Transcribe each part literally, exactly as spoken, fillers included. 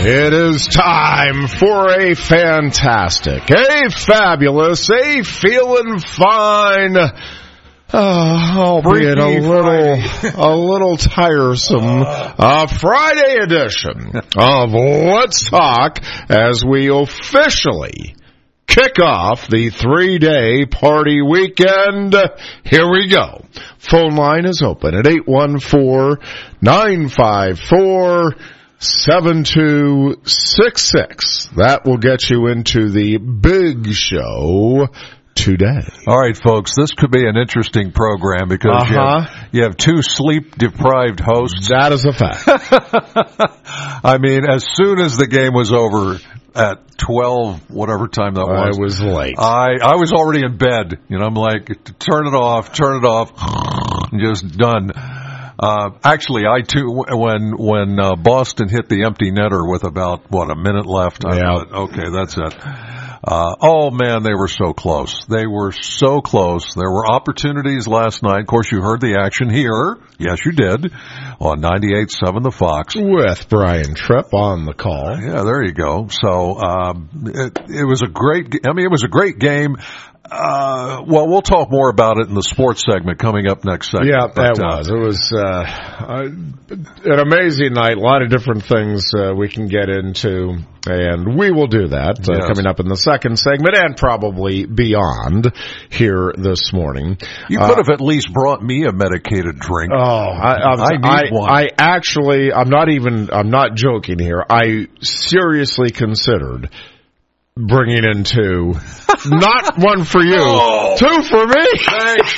It is time for a fantastic, a fabulous, a feeling fine, uh, albeit a little, a little tiresome, uh, Friday edition of Let's Talk as we officially kick off the three-day party weekend. Here we go. Phone line is open at eight one four, nine five four, seven two six six. That will get you into the big show today. All right, folks, this could be an interesting program because uh-huh. you, have, you have two sleep-deprived hosts. That is a fact. I mean, as soon as the game was over at twelve, whatever time that was. I was late. I, I was already in bed. You know, I'm like, turn it off, turn it off, just done. Uh, actually, I too, when, when, uh, Boston hit the empty netter with about, what, a minute left, I yeah. thought, okay, that's it. Uh, oh man, they were so close. They were so close. There were opportunities last night. Of course, you heard the action here. Yes, you did. On ninety-eight point seven The Fox. With Brian Tripp on the call. Yeah, there you go. So, um, it, it was a great, I mean, it was a great game. Uh, well, we'll talk more about it in the sports segment coming up next segment. Yeah, but, that uh, was. It was uh, an amazing night. A lot of different things uh, we can get into, and we will do that uh, yes. coming up in the second segment and probably beyond here this morning. You uh, could have at least brought me a medicated drink. Oh, I, I, I need I, one. I actually, I'm not even, I'm not joking here. I seriously considered bringing in two. Not one for you. Oh. Two for me. Thanks,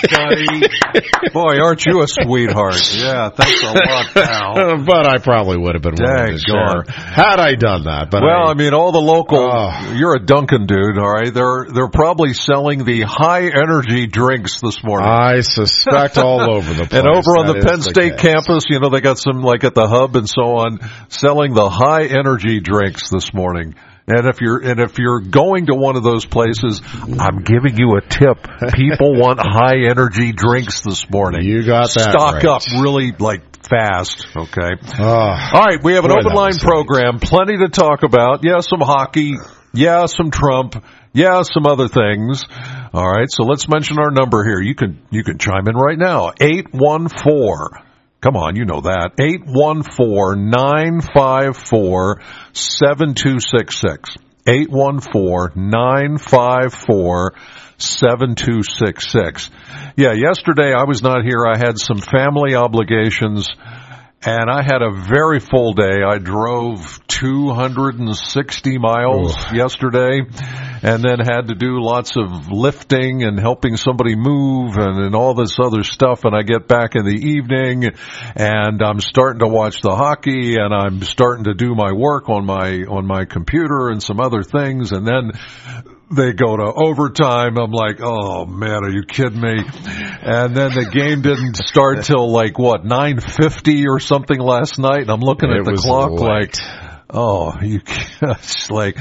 buddy. Boy, aren't you a sweetheart? Yeah, thanks a lot, pal. But I probably would have been willing to share had I done that. But well, I, I mean, all the local, oh. you're a Dunkin' dude, all right? They're they're probably selling the high energy drinks this morning. I suspect all over the place. And over on that the Penn the State case. campus, you know, they got some, like at the hub and so on, selling the high energy drinks this morning. And if you're and if you're going to one of those places, I'm giving you a tip. People want high energy drinks this morning. You got that Stock right. up really like fast, okay? Oh, all right, we have an boy, open line program, plenty to talk about. Yeah, some hockey. Yeah, some Trump. Yeah, some other things. All right, so let's mention our number here. You can you can chime in right now. eight one four Come on, you know that. eight one four, nine five four, seven two six six. eight one four, nine five four, seven two six six. Yeah, yesterday I was not here. I had some family obligations, and I had a very full day. I drove two hundred sixty miles Ooh. yesterday, and then had to do lots of lifting and helping somebody move and, and all this other stuff. And I get back in the evening, and I'm starting to watch the hockey, and I'm starting to do my work on my on my computer and some other things, and then they go to overtime. I'm like, oh man, are you kidding me? And then the game didn't start till like what, nine fifty or something last night. And I'm looking at it the clock late. like, oh, you can't, it's like,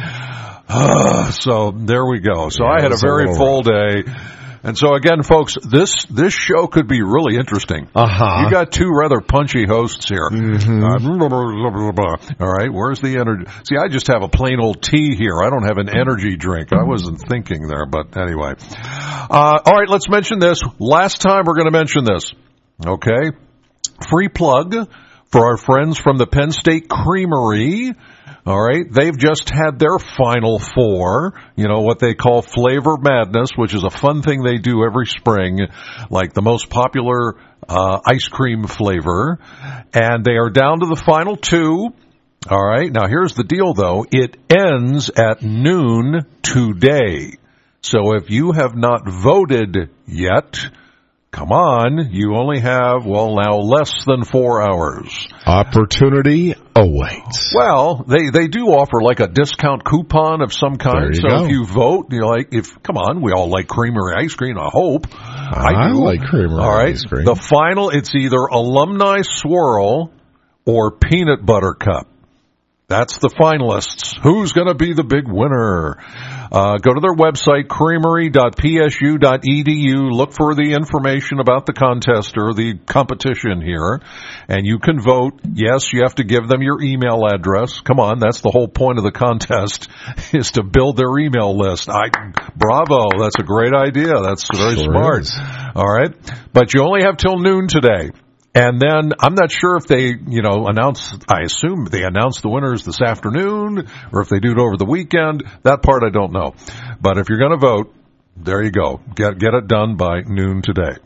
uh, so there we go. So yeah, I had a very a full day. And so again, folks, this this show could be really interesting. Uh-huh. You got two rather punchy hosts here. Mm-hmm. Uh, blah, blah, blah, blah. All right, where's the energy? See, I just have a plain old tea here. I don't have an energy drink. I wasn't thinking there, but anyway. Uh, all right, let's mention this. Last time we're going to mention this. Okay? Free plug for our friends from the Penn State Creamery. All right, they've just had their Final Four, you know, what they call Flavor Madness, which is a fun thing they do every spring, like the most popular uh ice cream flavor. And they are down to the final two. All right, now here's the deal, though. It ends at noon today. So if you have not voted yet, come on, you only have, well, now less than four hours. Opportunity awaits. Well, they, they do offer like a discount coupon of some kind. So go. if you vote, you know, like, if, come on, we all like creamery ice cream, I hope. I, I do. like creamery all right. ice cream. The final, it's either alumni swirl or peanut butter cup. That's the finalists. Who's going to be the big winner? Uh, go to their website, creamery dot p s u dot e d u. Look for the information about the contest or the competition here, and you can vote. Yes, you have to give them your email address. Come on, that's the whole point of the contest, is to build their email list. I, bravo, that's a great idea. That's very Sure smart. is. All right, but you only have till noon today. And then I'm not sure if they, you know, announce, I assume they announce the winners this afternoon or if they do it over the weekend. That part I don't know. But if you're going to vote, there you go. Get, get it done by noon today.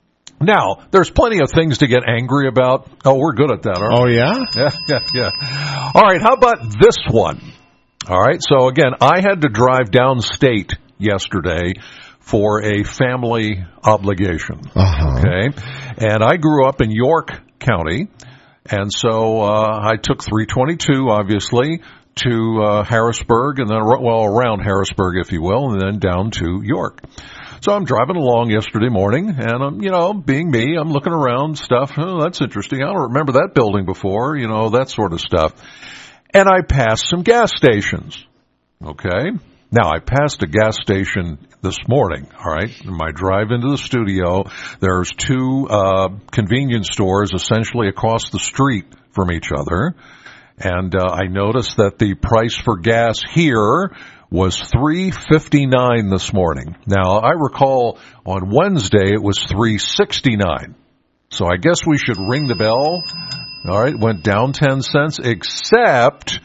Now, there's plenty of things to get angry about. Oh, we're good at that, aren't Oh, we? yeah? Yeah, yeah, yeah. All right, how about this one? All right, so again, I had to drive downstate yesterday for a family obligation. Uh-huh. Okay. And I grew up in York County, and so uh, I took three twenty-two, obviously, to uh, Harrisburg, and then, well, around Harrisburg, if you will, and then down to York. So I'm driving along yesterday morning, and I'm, you know, being me, I'm looking around, stuff. Oh, that's interesting. I don't remember that building before, you know, that sort of stuff. And I passed some gas stations. Okay. Now, I passed a gas station this morning, all right? In my drive into the studio, there's two uh convenience stores essentially across the street from each other. And uh, I noticed that the price for gas here was three fifty-nine this morning. Now, I recall on Wednesday it was three sixty-nine. So I guess we should ring the bell. All right, went down ten cents, except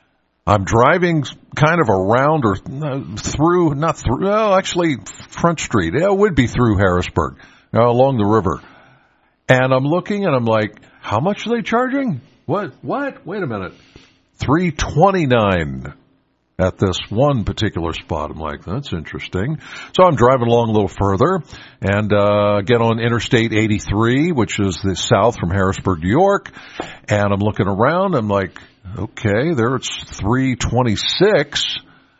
I'm driving kind of around or through, not through, well, actually Front Street. It would be through Harrisburg, uh, along the river. And I'm looking and I'm like, how much are they charging? What? What? Wait a minute. three twenty-nine at this one particular spot. I'm like, that's interesting. So I'm driving along a little further and uh get on Interstate eighty-three, which is the south from Harrisburg to York. And I'm looking around. I'm like, okay, there it's three twenty-six.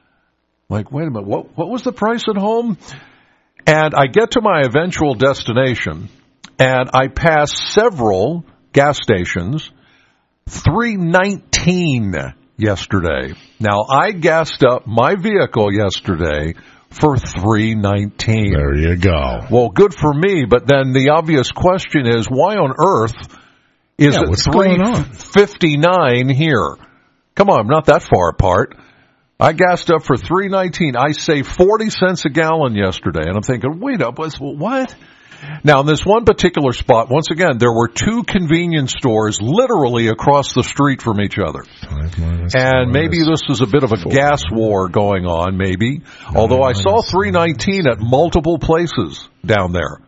Like, wait a minute, what what was the price at home? And I get to my eventual destination, and I pass several gas stations, three nineteen yesterday. Now, I gassed up my vehicle yesterday for three nineteen. There you go. Well, good for me, but then the obvious question is, why on earth is Yeah, it what's going on? three fifty-nine here? Come on, I'm not that far apart. I gassed up for three nineteen. I saved forty cents a gallon yesterday, and I'm thinking, wait up, what? Now, in this one particular spot, once again, there were two convenience stores literally across the street from each other. And maybe this is a bit of a gas war going on, maybe. Although I saw three nineteen at multiple places down there.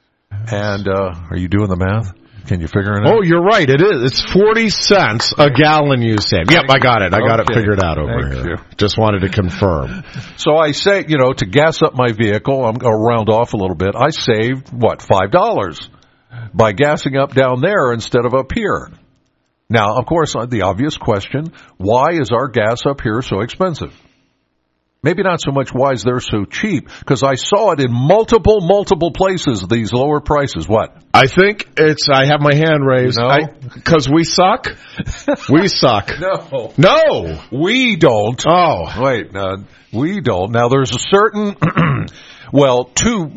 And uh are you doing the math? Can you figure it out? Oh, you're right. It is. It's forty cents a gallon you save. Yep, I got it. I got Okay. it figured out over Thank here. you. Just wanted to confirm. So I say, you know, to gas up my vehicle, I'm going to round off a little bit. I saved, what, five dollars by gassing up down there instead of up here. Now, of course, the obvious question, why is our gas up here so expensive? Maybe not so much why is they're so cheap, because I saw it in multiple, multiple places, these lower prices. What? I think it's, I have my hand raised. You know? Because we suck? We suck. No. No! We don't. Oh. Wait, uh, we don't. Now, there's a certain, well, two,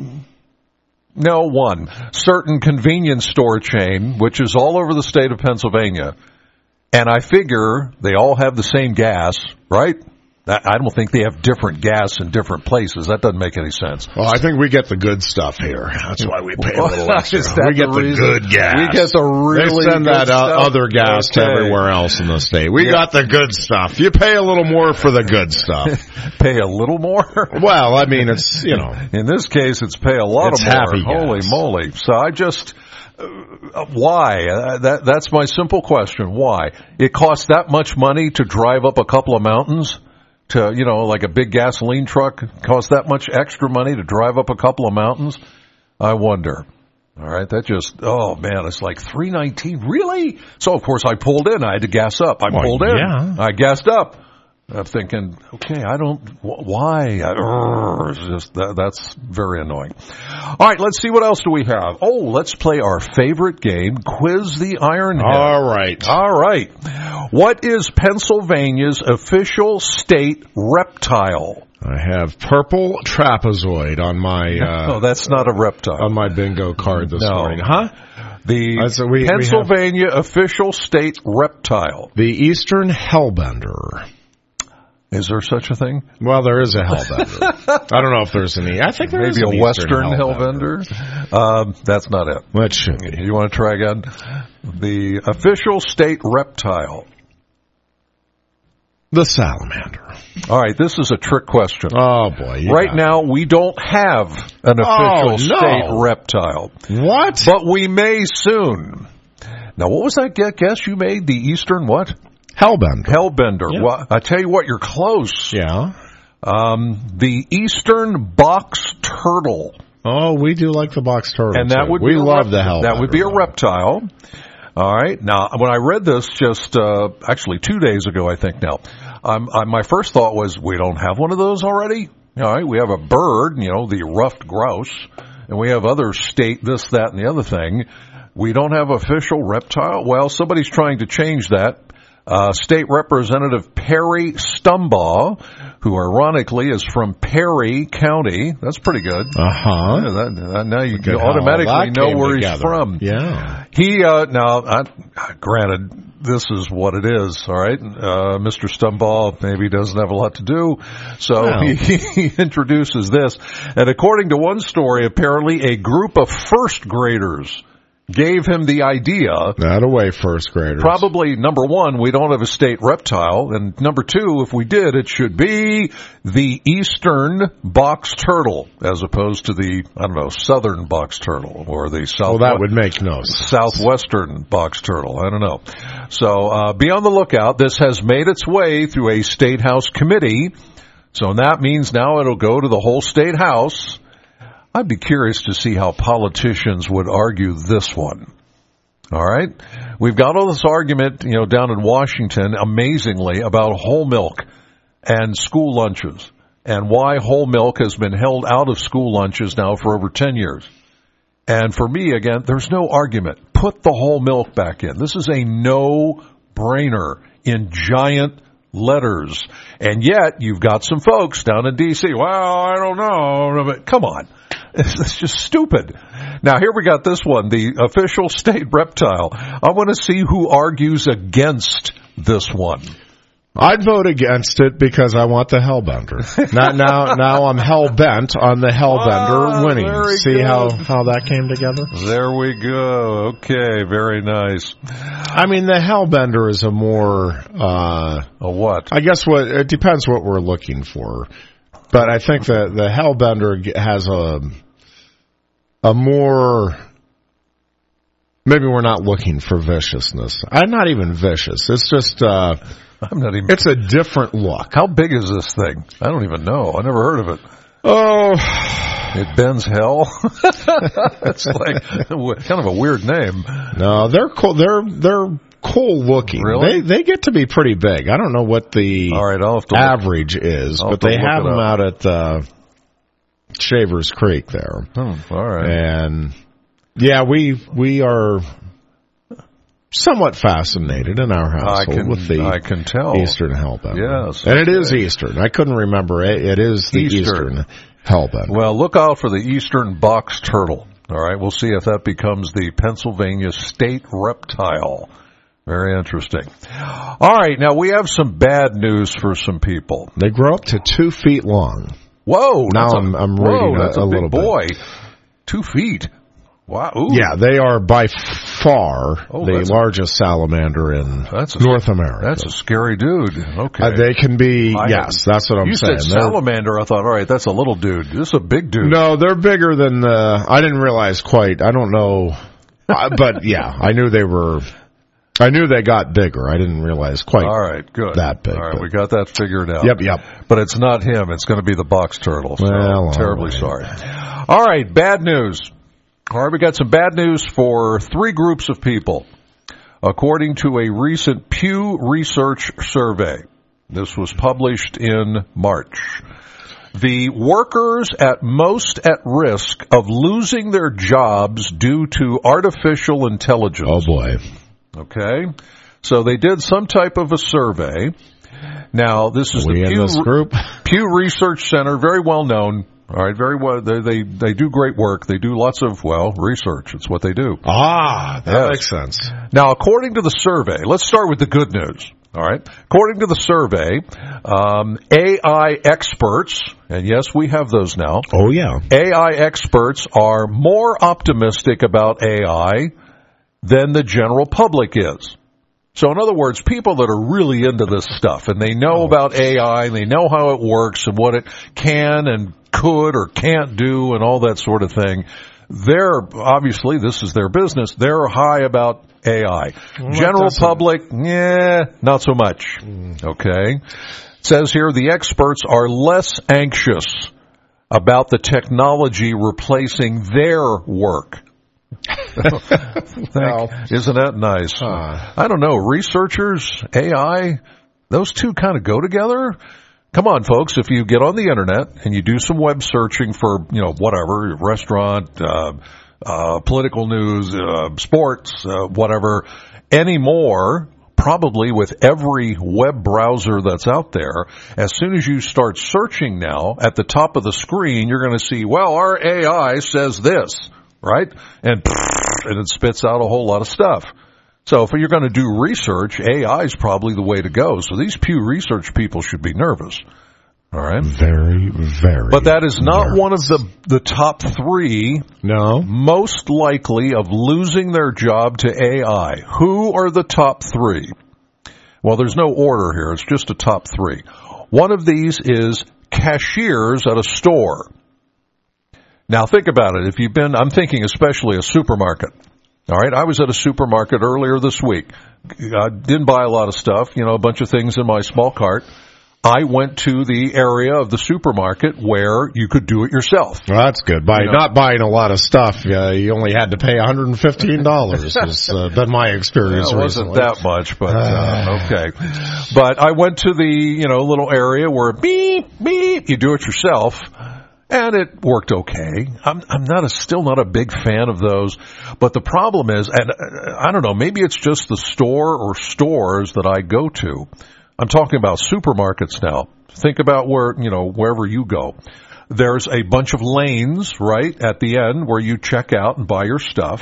no, one, certain convenience store chain, which is all over the state of Pennsylvania, and I figure they all have the same gas, right? I don't think they have different gas in different places. That doesn't make any sense. Well, I think we get the good stuff here. That's why we pay a little Is extra. that We get the the reason? good gas. We get the really They send good that uh, stuff? other gas to Okay. everywhere else in the state. We Yeah. got the good stuff. You pay a little more for the good stuff. Pay a little more? Well, I mean, it's, you know. In this case, it's pay a lot It's of more. happy Holy gas. moly. So I just, uh, why? Uh, that That's my simple question. Why? It costs that much money to drive up a couple of mountains? To, you know, like a big gasoline truck costs that much extra money to drive up a couple of mountains? I wonder. All right, that just, oh man, it's like three nineteen. Really? So of course I pulled in. I had to gas up. I Well, pulled in. yeah. I gassed up. I'm thinking, okay, I don't, wh- why? I, urgh, it's just, that, that's very annoying. All right, let's see what else do we have. Oh, let's play our favorite game, Quiz the Ironhead. All right. All right. What is Pennsylvania's official state reptile? I have purple trapezoid on my. Uh, oh, that's not a reptile. On my bingo card this no. morning, huh? The uh, so we, Pennsylvania we official state reptile. The eastern hellbender. Is there such a thing? Well, there is a hellbender. I don't know if there's any. I think there maybe is an a western hellbender. hellbender. Um, that's not it. That should be. You want to try again? The official state reptile. The salamander. All right, this is a trick question. Oh, boy. Right now, we don't have an official oh, no. state reptile. What? But we may soon. Now, what was that guess you made? The eastern what? Hellbender. Hellbender. Yeah. Well, I tell you what, you're close. Yeah. Um, the eastern box turtle. Oh, we do like the box turtle. And that too. would we be love rep- the hellbender. That would be a reptile. All right. Now, when I read this just uh, actually two days ago, I think now, um, I, my first thought was, we don't have one of those already? All right. We have a bird, you know, the ruffed grouse, and we have other state this, that, and the other thing. We don't have official reptile. Well, somebody's trying to change that. Uh, State Representative Perry Stumbaugh, who ironically is from Perry County. That's pretty good. Uh-huh. Yeah, that, that, now you automatically know where together. he's from. Yeah. He, uh, now, I, granted, this is what it is, all right? Uh, Mister Stumbaugh maybe doesn't have a lot to do, so no. he, he introduces this. And according to one story, apparently a group of first graders gave him the idea. That away, first graders. Probably, number one, we don't have a state reptile, and number two, if we did, it should be the eastern box turtle, as opposed to the, I don't know, southern box turtle, or the south. Well, that would make no sense. Southwestern box turtle. I don't know. So, uh, be on the lookout. This has made its way through a state house committee, so that means now it'll go to the whole state house. I'd be curious to see how politicians would argue this one. All right? We've got all this argument, you know, down in Washington, amazingly, about whole milk and school lunches and why whole milk has been held out of school lunches now for over ten years. And for me, again, there's no argument. Put the whole milk back in. This is a no-brainer in giant letters. And yet, you've got some folks down in D C Well, I don't know. But come on. It's just stupid. Now, here we got this one, the official state reptile. I want to see who argues against this one. I'd vote against it because I want the hellbender. now, now, now I'm hell-bent on the hellbender ah, winning. See good. how, how that came together? There we go. Okay, very nice. I mean, the hellbender is a more... Uh, a what? I guess what it depends what we're looking for. But I think that the hellbender has a... a more, maybe we're not looking for viciousness. I'm not even vicious. It's just, uh, I'm not even, it's a different look. How big is this thing? I don't even know. I never heard of it. Oh, it bends hell. It's like kind of a weird name. No, they're cool. They're, they're cool looking. Really? They, they get to be pretty big. I don't know what the All right, I'll have to average look. is, I'll but they have, have them out at, uh, Shavers Creek there. Oh, all right. And yeah, we we are somewhat fascinated in our household I can, with the I can tell. Eastern hellbender. Yes. And it is Eastern. I couldn't remember it. It is the Eastern, Eastern hellbender. Well, look out for the Eastern box turtle. All right, we'll see if that becomes the Pennsylvania state reptile. Very interesting. All right, now we have some bad news for some people. They grow up to two feet long. Whoa! Now a, I'm, I'm whoa, reading that's a, a, a big little boy. bit. Two feet. Wow. Ooh. Yeah, they are by far oh, the largest salamander in that's a, North America. That's a scary dude. Okay. Uh, they can be, I yes, have, that's what I'm you saying. You said salamander, I thought, all right, that's a little dude. This is a big dude. No, they're bigger than the, I didn't realize quite, I don't know, uh, but yeah, I knew they were, I knew they got bigger. I didn't realize quite all right, good. that big. All right, but. we got that figured out. Yep, yep. But it's not him. It's going to be the box turtle. So well, terribly right. sorry. All right, bad news. All right, we got some bad news for three groups of people. According to a recent Pew Research survey, this was published in March. The workers at most at risk of losing their jobs due to artificial intelligence. Oh, boy. Okay. So they did some type of a survey. Now, this is we the in Pew, this group? Pew Research Center, very well known. All right, very well. They, they they do great work. They do lots of, well, research. It's what they do. Ah, that Yes. makes sense. Now, according to the survey, let's start with the good news. All right. According to the survey, um, A I experts, and yes, we have those now. Oh, yeah. A I experts are more optimistic about A I than the general public is. So in other words, people that are really into this stuff and they know about A I and they know how it works and what it can and could or can't do and all that sort of thing, they're, obviously, this is their business, they're high about A I. Well, General doesn't- public, yeah, not so much. Okay. It says here the experts are less anxious about the technology replacing their work. Well, Isn't that nice? Huh. I don't know. Researchers, A I, those two kind of go together. Come on, folks. If you get on the internet and you do some web searching for, you know, whatever, restaurant, uh, uh, political news, uh, sports, uh, whatever, anymore, probably with every web browser that's out there, as soon as you start searching now, at the top of the screen, you're going to see, well, our A I says this. Right? And, and it spits out a whole lot of stuff. So if you're going to do research, A I is probably the way to go. So these Pew Research people should be nervous. All right? very, very. But that is not nervous. one of the, the top three No. most likely of losing their job to A I. Who are the top three? Well, there's no order here. It's just a top three. One of these is cashiers at a store. Now think about it. If you've been, I'm thinking especially a supermarket. All right. I was at a supermarket earlier this week. I didn't buy a lot of stuff, you know, a bunch of things in my small cart. I went to the area of the supermarket where you could do it yourself. Well, that's good. By You know. not buying a lot of stuff, uh, you only had to pay one hundred fifteen dollars. Has uh, been my experience It wasn't recently. that much, but uh, okay. But I went to the, you know, little area where beep, beep, you do it yourself. And it worked okay. I'm, I'm not a, still not a big fan of those. But the problem is, and uh, I don't know, maybe it's just the store or stores that I go to. I'm talking about supermarkets now. Think about where, you know, wherever you go. There's a bunch of lanes, right, at the end where you check out and buy your stuff.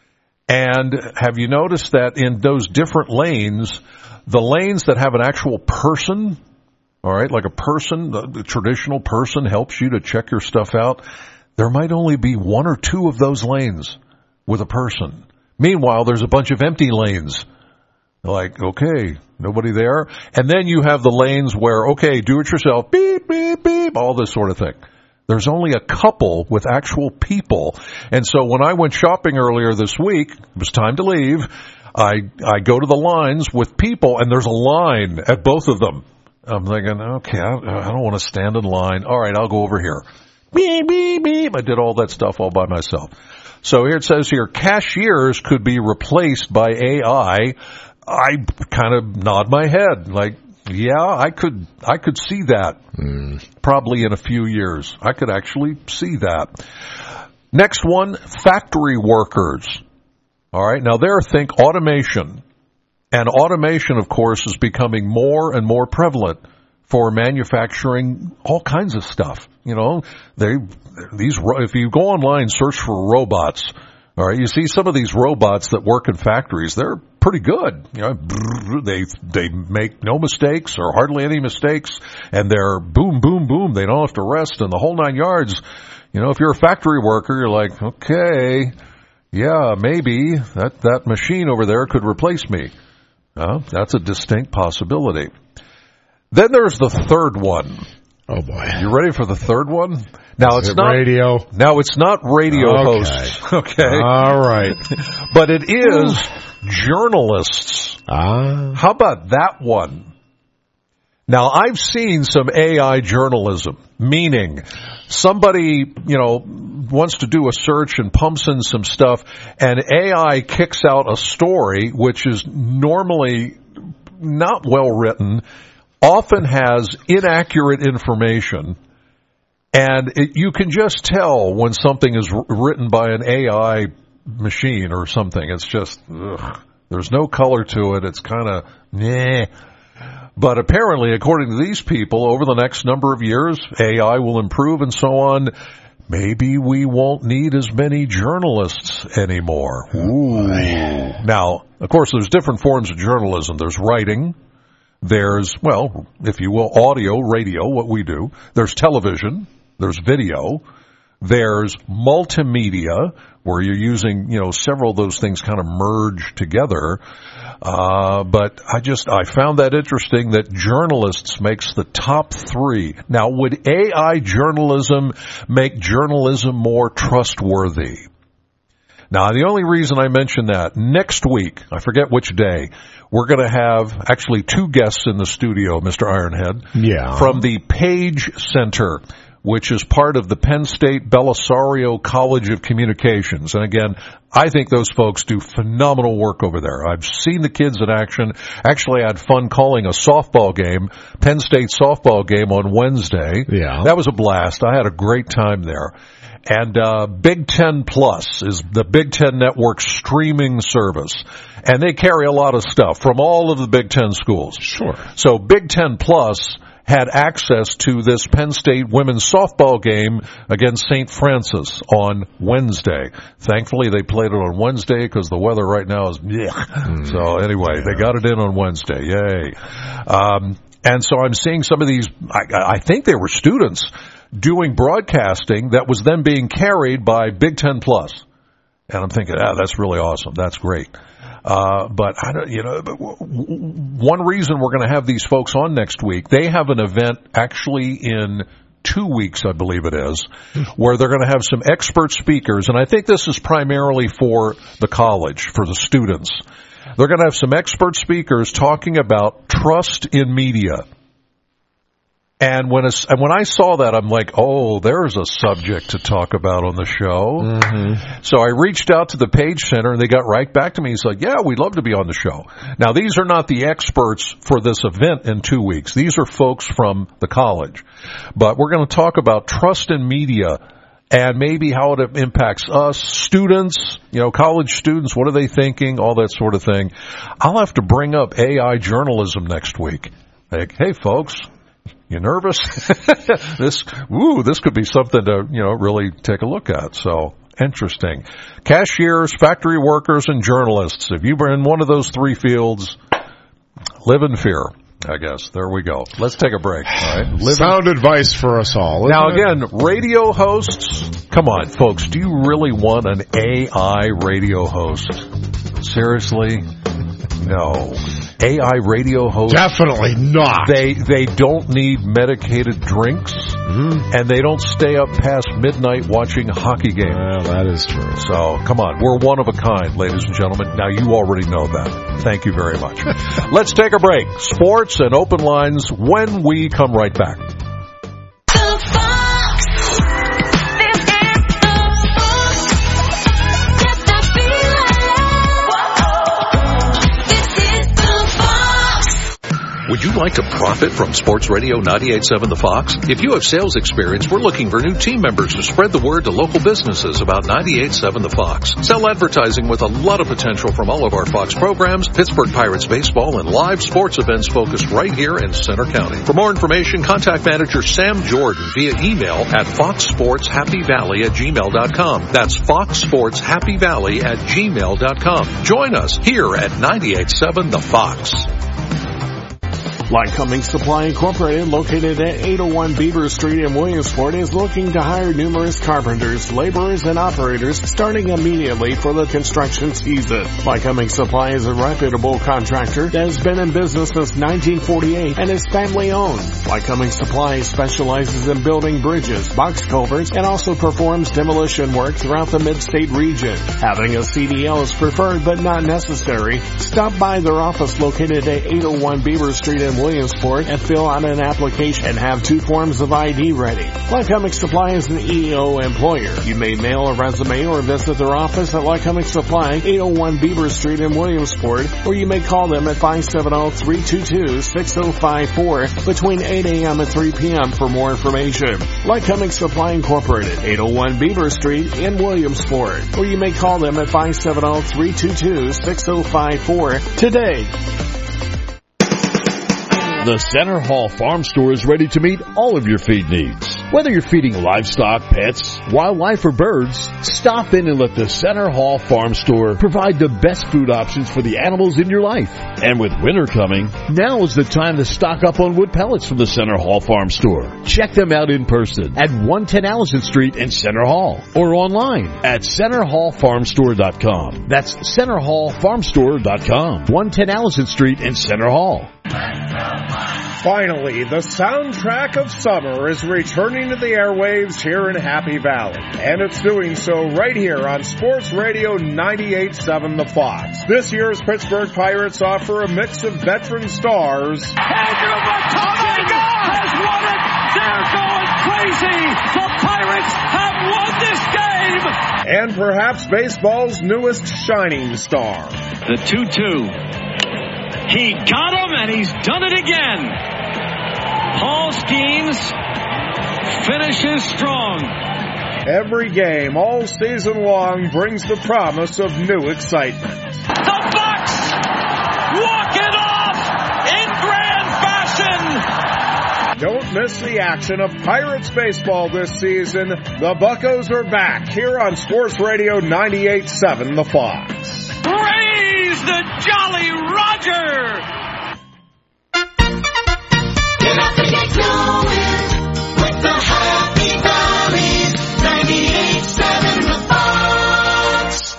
And have you noticed that in those different lanes, the lanes that have an actual person, all right, like a person, the, the traditional person helps you to check your stuff out, there might only be one or two of those lanes with a person. Meanwhile, there's a bunch of empty lanes. Like, okay, nobody there. And then you have the lanes where, okay, do it yourself, beep, beep, beep, all this sort of thing. There's only a couple with actual people. And so when I went shopping earlier this week, it was time to leave, I, I go to the lines with people, and there's a line at both of them. I'm thinking, okay, I, I don't want to stand in line. All right, I'll go over here. Beep, beep, beep. I did all that stuff all by myself. So here it says here, cashiers could be replaced by A I. I kind of nod my head like, yeah, I could, I could see that mm. probably in a few years. I could actually see that. Next one, factory workers. All right. Now there, think automation. And automation, of course, is becoming more and more prevalent for manufacturing all kinds of stuff. You know, they, these, if you go online, search for robots, all right, you see some of these robots that work in factories, they're pretty good. You know, they, they make no mistakes or hardly any mistakes, and they're boom, boom, boom. They don't have to rest and the whole nine yards. You know, if you're a factory worker, you're like, okay, yeah, maybe that, that machine over there could replace me. Uh, that's a distinct possibility. Then there's the third one. Oh boy. You ready for the third one? Now Is it's it not radio. Now it's not radio Okay. hosts. Okay. All right. But it is journalists. Ah. How about that one? Now I've seen some A I journalism, meaning somebody, you know, wants to do a search and pumps in some stuff, and A I kicks out a story which is normally not well written, often has inaccurate information, and it, you can just tell when something is r- written by an A I machine or something. It's just, ugh, there's no color to it. It's kind of, meh. But apparently, according to these people, over the next number of years, A I will improve and so on. Maybe we won't need as many journalists anymore. Ooh. Now, of course, there's different forms of journalism. There's writing. There's, well, if you will, audio, radio, what we do. There's television. There's video. There's multimedia, where you're using, you know, several of those things kind of merge together. Uh, but I just, I found that interesting that journalists makes the top three. Now, would A I journalism make journalism more trustworthy? Now, the only reason I mention that, next week, I forget which day, we're going to have actually two guests in the studio, Mister Ironhead. Yeah. From the Page Center, which is part of the Penn State Belisario College of Communications. And again, I think those folks do phenomenal work over there. I've seen the kids in action. Actually, I had fun calling a softball game, Penn State softball game on Wednesday. Yeah. That was a blast. I had a great time there. And uh Big Ten Plus is the Big Ten Network streaming service. And they carry a lot of stuff from all of the Big Ten schools. Sure. So Big Ten Plus had access to this Penn State women's softball game against Saint Francis on Wednesday. Thankfully, they played it on Wednesday because the weather right now is blech. Mm, so anyway, yeah. They got it in on Wednesday. Yay. Um, and so I'm seeing some of these, I, I think they were students doing broadcasting that was then being carried by Big Ten Plus. And I'm thinking, ah, that's really awesome. That's great. Uh, but I don't, you know, one reason we're going to have these folks on next week, they have an event actually in two weeks, I believe it is, where they're going to have some expert speakers. And I think this is primarily for the college, for the students. They're going to have some expert speakers talking about trust in media. And when it's, and when I saw that, I'm like, oh, there's a subject to talk about on the show. Mm-hmm. So I reached out to the Page Center, and they got right back to me. He's like, yeah, we'd love to be on the show. Now, these are not the experts for this event in two weeks. These are folks from the college. But we're going to talk about trust in media and maybe how it impacts us, students, you know, college students. What are they thinking? All that sort of thing. I'll have to bring up A I journalism next week. Like, hey, folks. You nervous? this, ooh, this could be something to, you know, really take a look at. So, interesting. Cashiers, factory workers, and journalists. If you've been in one of those three fields, live in fear, I guess. There we go. Let's take a break. All right. Live Sound in- advice for us all. Now, again, it? radio hosts. Come on, folks. Do you really want an A I radio host? Seriously? No. A I radio hosts. Definitely not. They they don't need medicated drinks, mm-hmm. and they don't stay up past midnight watching a hockey game. Well, that is true. So, come on. We're one of a kind, ladies and gentlemen. Now, you already know that. Thank you very much. Let's take a break. Sports and open lines when we come right back. Would you like to profit from Sports Radio ninety-eight point seven The Fox? If you have sales experience, we're looking for new team members to spread the word to local businesses about ninety-eight point seven The Fox. Sell advertising with a lot of potential from all of our Fox programs, Pittsburgh Pirates baseball, and live sports events focused right here in Center County. For more information, contact manager Sam Jordan via email at fox sports happy valley at gmail dot com. That's fox sports happy valley at gmail dot com. Join us here at ninety-eight point seven The Fox. Lycoming Supply Incorporated, located at eight oh one Beaver Street in Williamsport, is looking to hire numerous carpenters, laborers, and operators starting immediately for the construction season. Lycoming Supply is a reputable contractor that has been in business since nineteen forty-eight and is family-owned. Lycoming Supply specializes in building bridges, box culverts, and also performs demolition work throughout the mid-state region. Having a C D L is preferred but not necessary. Stop by their office located at eight oh one Beaver Street in Williamsport and fill out an application and have two forms of I D ready. Lycoming Supply is an E O employer. You may mail a resume or visit their office at Lycoming Supply, eight oh one Beaver Street in Williamsport, or you may call them at five seven zero, three two two, six zero five four between eight a.m. and three p.m. for more information. Lycoming Supply Incorporated, eight oh one Beaver Street in Williamsport, or you may call them at five seven zero, three two two, six zero five four today. The Center Hall Farm Store is ready to meet all of your feed needs. Whether you're feeding livestock, pets, wildlife, or birds, stop in and let the Center Hall Farm Store provide the best food options for the animals in your life. And with winter coming, now is the time to stock up on wood pellets from the Center Hall Farm Store. Check them out in person at one ten Allison Street in Center Hall or online at center hall farm store dot com. That's center hall farm store dot com. one ten Allison Street in Center Hall. Finally, the soundtrack of summer is returning to the airwaves here in Happy Valley. And it's doing so right here on Sports Radio ninety-eight point seven The Fox. This year's Pittsburgh Pirates offer a mix of veteran stars. Andrew McCutcheon has won it! They're going crazy! The Pirates have won this game! And perhaps baseball's newest shining star. The two two. He got him, and he's done it again. Paul Skeens finishes strong. Every game all season long brings the promise of new excitement. The Bucks walk it off in grand fashion. Don't miss the action of Pirates baseball this season. The Buccos are back here on Sports Radio ninety-eight point seven The Fox. Praise the Jolly Roger! Get up and get going with the Happy Valley ninety-eight point seven The Fox.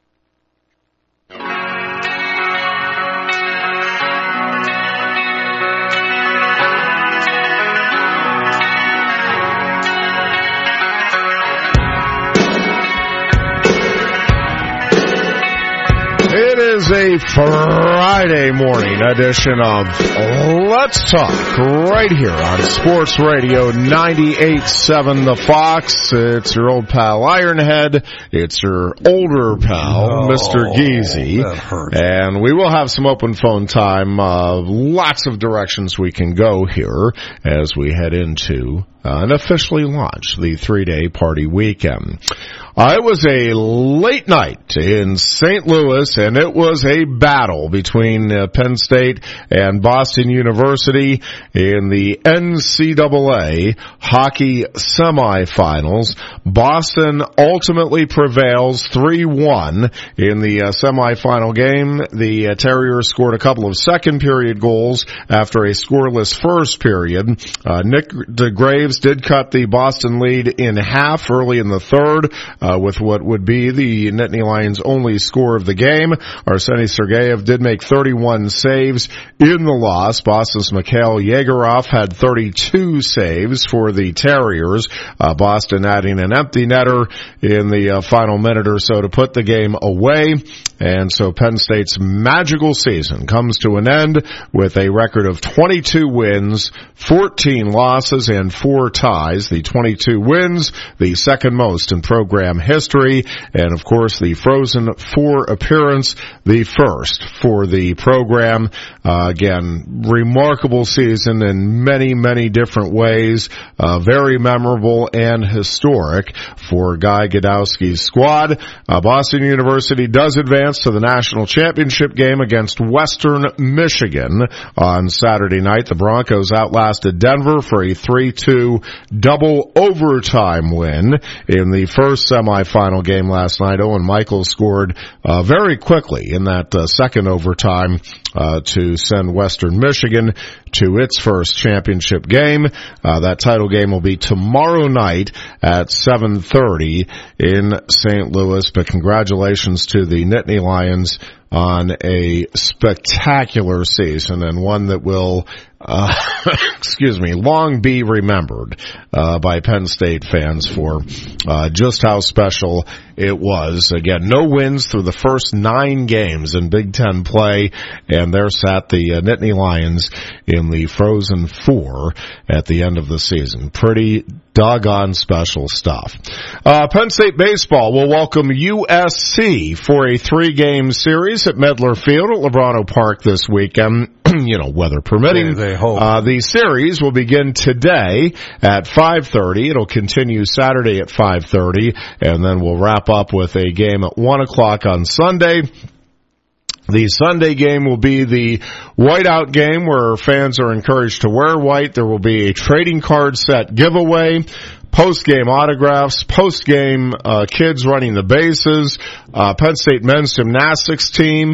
It is a Friday morning edition of Let's Talk right here on Sports Radio ninety-eight point seven The Fox. It's your old pal Ironhead. It's your older pal, oh, Mister Geezy. That hurt. And we will have some open phone time. Uh, lots of directions we can go here as we head into uh, and officially launch the three-day party weekend. Uh, it was a late night in Saint Louis, and it was a battle between uh, Penn State and Boston University in the N C double A hockey semifinals. Boston ultimately prevails three one in the uh, semifinal game. The uh, Terriers scored a couple of second-period goals after a scoreless first period. Uh, Nick DeGraves did cut the Boston lead in half early in the third, uh, with what would be the Nittany Lions' only score of the game. Arseny Sergeyev did make thirty-one saves in the loss. Boston's Mikhail Yegorov had thirty-two saves for the Terriers. Uh, Boston adding an empty netter in the uh, final minute or so to put the game away. And so Penn State's magical season comes to an end with a record of twenty-two wins, fourteen losses, and four ties. The twenty-two wins, the second most in program history, and of course the Frozen Four appearance, the first for the program. Uh, again, remarkable season in many, many different ways. Uh, very memorable and historic for Guy Godowski's squad. Uh, Boston University does advance to the national championship game against Western Michigan on Saturday night. The Broncos outlasted Denver for a three two double overtime win in the first semifinal game last night. Owen Michaels scored uh, very quickly in that uh, second overtime uh, to send Western Michigan to its first championship game. Uh, that title game will be tomorrow night at seven thirty in Saint Louis. But congratulations to the Nittany Lions on a spectacular season, and one that will, uh, excuse me, long be remembered uh, by Penn State fans for uh, just how special it was. Again, no wins through the first nine games in Big Ten play, and there sat the uh, Nittany Lions in the Frozen Four at the end of the season. Pretty doggone special stuff. Uh, Penn State baseball will welcome U S C for a three-game series at Medler Field at Lebrano Park this weekend. You know, weather permitting. They, they hope. Uh, the series will begin today at five thirty. It'll continue Saturday at five thirty, and then we'll wrap up with a game at one o'clock on Sunday. The Sunday game will be the whiteout game where fans are encouraged to wear white. There will be a trading card set giveaway, post-game autographs, post-game uh, kids running the bases, uh, Penn State men's gymnastics team,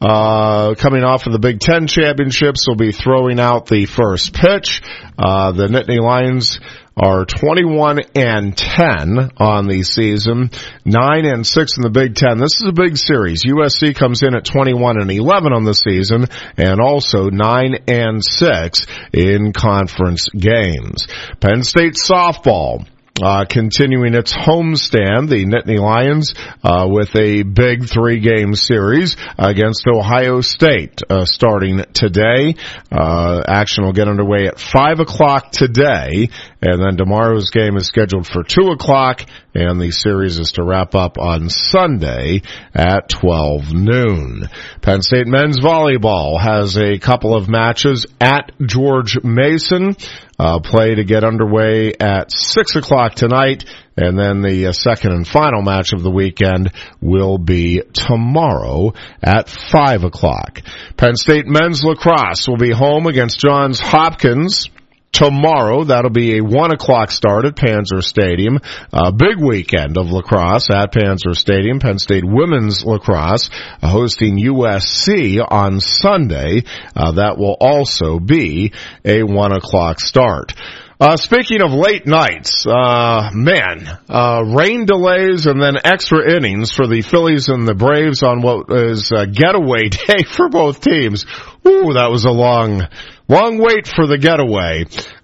uh, coming off of the Big Ten championships, will be throwing out the first pitch. Uh, the Nittany Lions are twenty-one and ten on the season, nine and six in the Big Ten. This is a big series. U S C comes in at twenty-one and eleven on the season, and also nine and six in conference games. Penn State softball Uh, continuing its homestand, the Nittany Lions, uh, with a big three-game series against Ohio State, uh, starting today. Uh, action will get underway at five o'clock today, and then tomorrow's game is scheduled for two o'clock, and the series is to wrap up on Sunday at twelve noon. Penn State men's volleyball has a couple of matches at George Mason. Uh, play to get underway at six o'clock tonight, and then the uh, second and final match of the weekend will be tomorrow at five o'clock. Penn State men's lacrosse will be home against Johns Hopkins tomorrow. That'll be a one o'clock start at Panzer Stadium. A big weekend of lacrosse at Panzer Stadium. Penn State women's lacrosse uh, hosting U S C on Sunday. Uh, that will also be a one o'clock start. Uh, speaking of late nights, uh, man, uh, rain delays and then extra innings for the Phillies and the Braves on what is a getaway day for both teams. Ooh, that was a long, long wait for the getaway.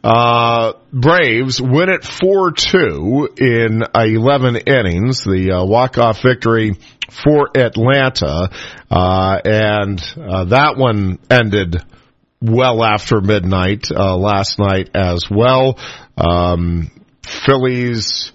Uh, Braves win it four two in eleven innings, the uh, walk-off victory for Atlanta, uh, and uh, that one ended well after midnight uh, last night as well. Um, Phillies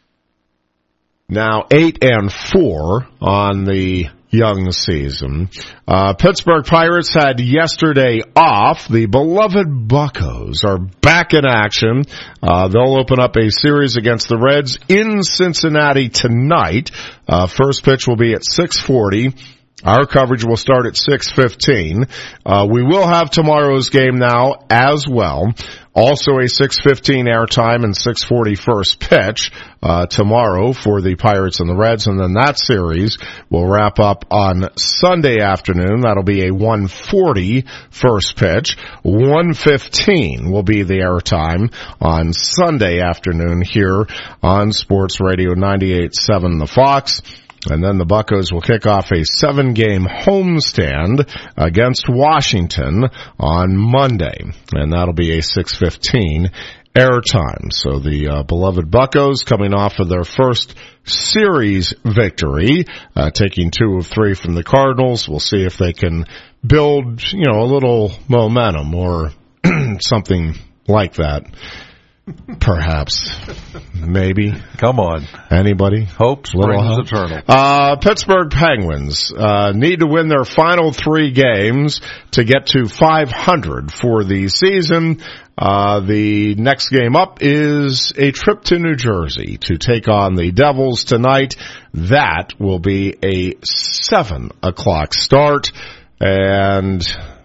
now eight and four on the young season. Uh, Pittsburgh Pirates had yesterday off. The beloved Buccos are back in action. Uh, they'll open up a series against the Reds in Cincinnati tonight. Uh, first pitch will be at six forty. Our coverage will start at six fifteen. Uh, we will have tomorrow's game now as well. Also a six fifteen airtime and six forty first pitch, uh, tomorrow for the Pirates and the Reds. And then that series will wrap up on Sunday afternoon. That'll be a one forty first pitch. one fifteen will be the airtime on Sunday afternoon here on Sports Radio ninety-eight point seven The Fox. And then the Buccos will kick off a seven-game homestand against Washington on Monday. And that'll be a six fifteen airtime. So the uh, beloved Buccos coming off of their first series victory, uh, taking two of three from the Cardinals. We'll see if they can build, you know, a little momentum or something like that. Perhaps. Maybe. Come on. Anybody? Hope springs eternal. Uh, Pittsburgh Penguins, uh, need to win their final three games to get to five hundred for the season. Uh, the next game up is a trip to New Jersey to take on the Devils tonight. That will be a seven o'clock start. And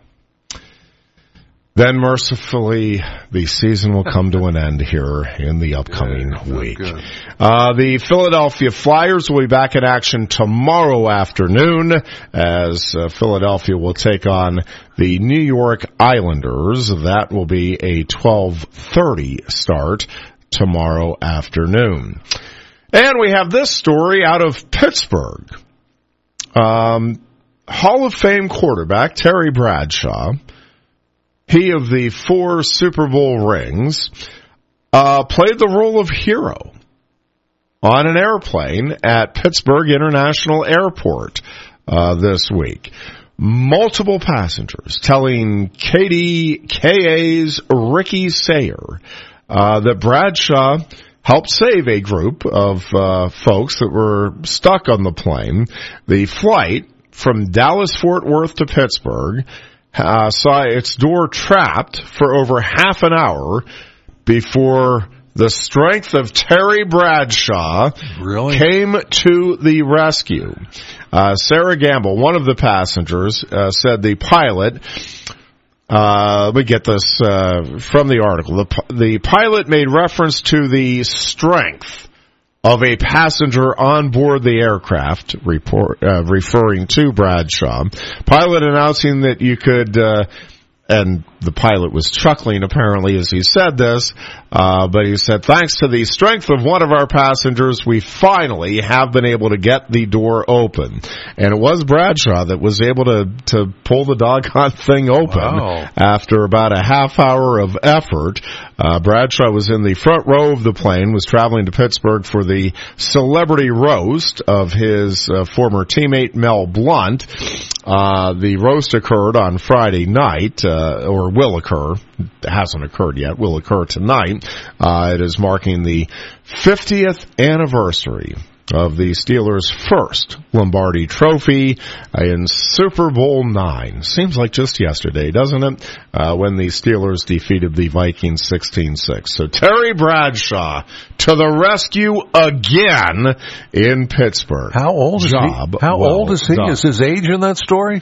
then, mercifully, the season will come to an end here in the upcoming yeah, week. Uh, the Philadelphia Flyers will be back in action tomorrow afternoon as uh, Philadelphia will take on the New York Islanders. That will be a twelve thirty start tomorrow afternoon. And we have this story out of Pittsburgh. Um, Hall of Fame quarterback Terry Bradshaw, he of the four Super Bowl rings, uh, played the role of hero on an airplane at Pittsburgh International Airport uh, this week. Multiple passengers telling K D K A's Ricky Sayer uh, that Bradshaw helped save a group of uh, folks that were stuck on the plane. The flight from Dallas-Fort Worth to Pittsburgh Uh, saw its door trapped for over half an hour before the strength of Terry Bradshaw Really? came to the rescue. Uh, Sarah Gamble, one of the passengers, uh, said the pilot, uh, let me get this uh, from the article. The, the pilot made reference to the strength of a passenger on board the aircraft, report, uh, referring to Bradshaw. Pilot announcing that you could, uh, and the pilot was chuckling apparently as he said this, uh, but he said, thanks to the strength of one of our passengers, we finally have been able to get the door open. And it was Bradshaw that was able to, to pull the doggone thing open Wow. after about a half hour of effort. Uh, Bradshaw was in the front row of the plane, was traveling to Pittsburgh for the celebrity roast of his uh, former teammate Mel Blount. Uh, the roast occurred on Friday night, uh, or will occur. It hasn't occurred yet. Will occur tonight. Uh, it is marking the fiftieth anniversary of the Steelers' first Lombardi Trophy in Super Bowl nine. Seems like just yesterday, doesn't it? Uh, when the Steelers defeated the Vikings sixteen six. So Terry Bradshaw to the rescue again in Pittsburgh. How old is Job he? How well old is he? done. Is his age in that story?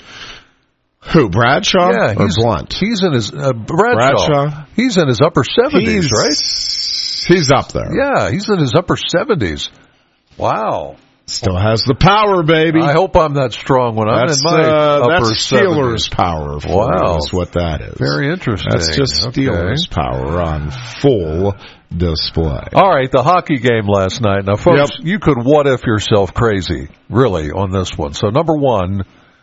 Who, Bradshaw Yeah, or he's, Blunt? he's in his uh, Bradshaw. Bradshaw? He's in his upper seventies, He's, right? He's up there. Yeah, he's in his upper seventies. Wow. Still has the power, baby. I hope I'm that strong when I'm That's, in my uh, upper that's Steelers seventies. power. For Wow. is what that is. Very interesting. That's just Okay. Steelers power on full display. All right, the hockey game last night. Now, folks, you could what if yourself crazy, really, on this one. So, number one,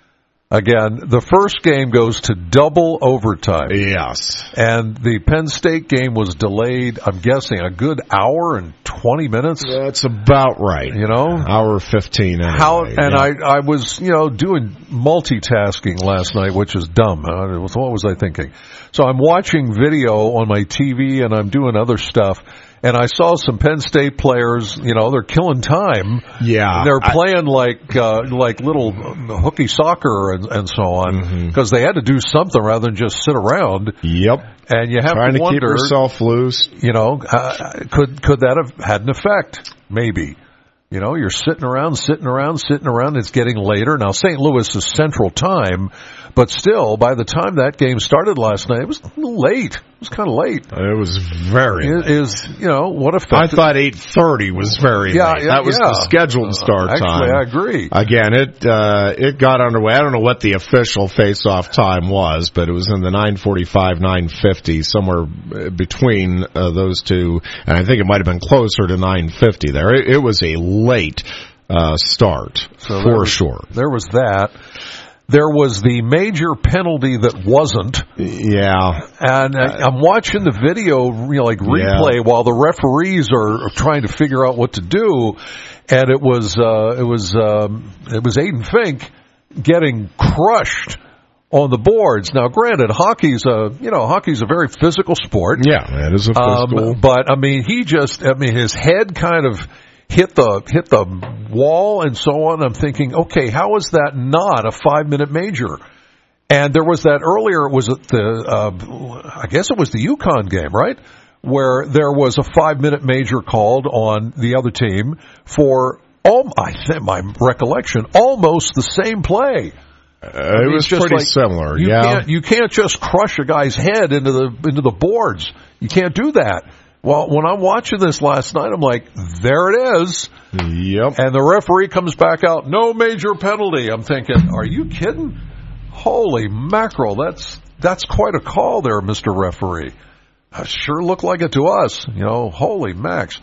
again, the first game goes to double overtime. Yes. And the Penn State game was delayed, I'm guessing, a good hour and twenty minutes. That's about right. You know? Hour fifteen anyway. How and yeah. I I was, you know, doing multitasking last night, which is dumb. Uh, it was- What was I thinking? So I'm watching video on my T V and I'm doing other stuff. And I saw some Penn State players, you know, they're killing time. Yeah. They're I- playing like uh, like little hooky soccer and, and so on because they had to do something rather than just sit around. Yep. And you have Trying to to wonder, keep yourself loose. you know, uh, could could that have had an effect? Maybe. You know, you're sitting around, sitting around, sitting around. It's getting later. Now, Saint Louis is Central Time, but still, by the time that game started last night, it was a little late. It was kind of late. It was very It late. is, you know, what if I thought eight thirty was very Yeah, late. yeah, That was yeah. the scheduled start Actually, time. I agree. Again, it uh, it got underway. I don't know what the official face-off time was, but it was in the nine forty-five, nine fifty, somewhere between uh, those two, and I think it might have been closer to nine fifty there. It, it was a late uh, start, So there for was- sure. There was that. There was the major penalty that wasn't. Yeah. And uh, I'm watching the video, you know, like replay Yeah. while the referees are, are trying to figure out what to do. And it was, uh, it was, um, it was Aiden Fink getting crushed on the boards. Now, granted, hockey's a, you know, hockey's a very physical sport. Yeah, it is a physical. Um, but I mean, he just, I mean, his head kind of hit the hit the wall and so on. I'm thinking, okay, how is that not a five minute major? And there was that earlier. It was at the, uh, I guess it was the UConn game, right? Where there was a five minute major called on the other team for, all, I think my recollection, almost the same play. Uh, I mean, it was it's just pretty like, similar. You yeah. can't you can't just crush a guy's head into the into the boards. You can't do that. Well, when I'm watching this last night, I'm like, there it is. Yep. And the referee comes back out, no major penalty. I'm thinking, are you kidding? Holy mackerel, that's that's quite a call there, Mister Referee. That sure looked like it to us. You know, holy max.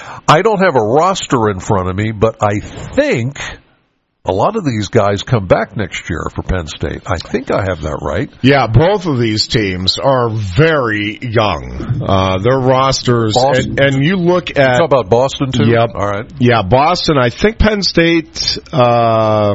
I don't have a roster in front of me, but I think a lot of these guys come back next year for Penn State. I think I have that right. Yeah, both of these teams are very young. Uh, their rosters, Boston. and, and you look at... Talk about Boston, too? Yep. All right. Yeah, Boston. I think Penn State, uh,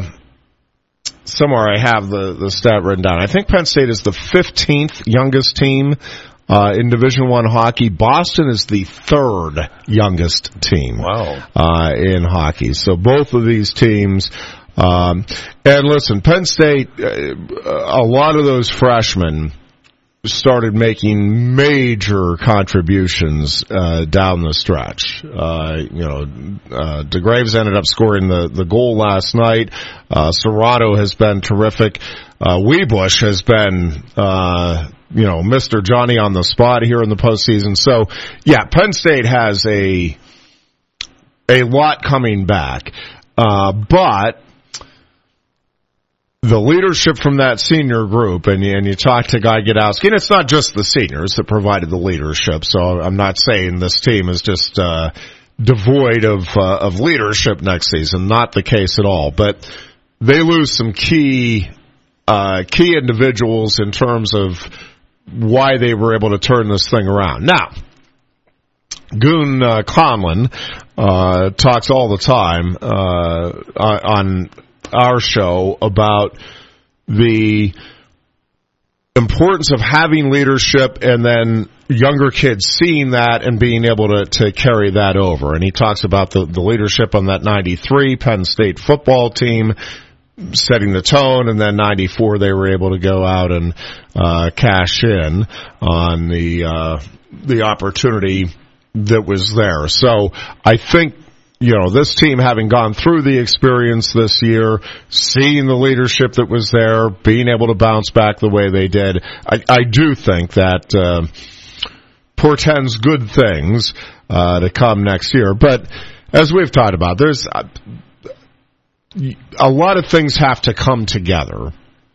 somewhere I have the, the stat written down. I think Penn State is the fifteenth youngest team uh, in Division One hockey. Boston is the third youngest team. Wow. Uh, in hockey. So both of these teams, um, and listen, Penn State, uh, a lot of those freshmen started making major contributions uh, down the stretch. Uh, you know, uh, DeGraves ended up scoring the, the goal last night. Uh, Serrato has been terrific. Uh, Weebush has been, uh, you know, Mister Johnny on the spot here in the postseason. So, yeah, Penn State has a a lot coming back. Uh, but the leadership from that senior group, and, and you talk to Guy Gadowski, and it's not just the seniors that provided the leadership, so I'm not saying this team is just uh, devoid of uh, of leadership next season. Not the case at all. But they lose some key uh, key individuals in terms of why they were able to turn this thing around. Now, Goon uh, Conlon uh, talks all the time uh, on our show about the importance of having leadership and then younger kids seeing that and being able to, to carry that over. And he talks about the, the leadership on that ninety-three Penn State football team setting the tone, and then ninety-four they were able to go out and uh, cash in on the uh, the opportunity that was there. So I think, you know, this team having gone through the experience this year, seeing the leadership that was there, being able to bounce back the way they did, I, I do think that uh, portends good things uh, to come next year. But as we've talked about, there's uh, a lot of things have to come together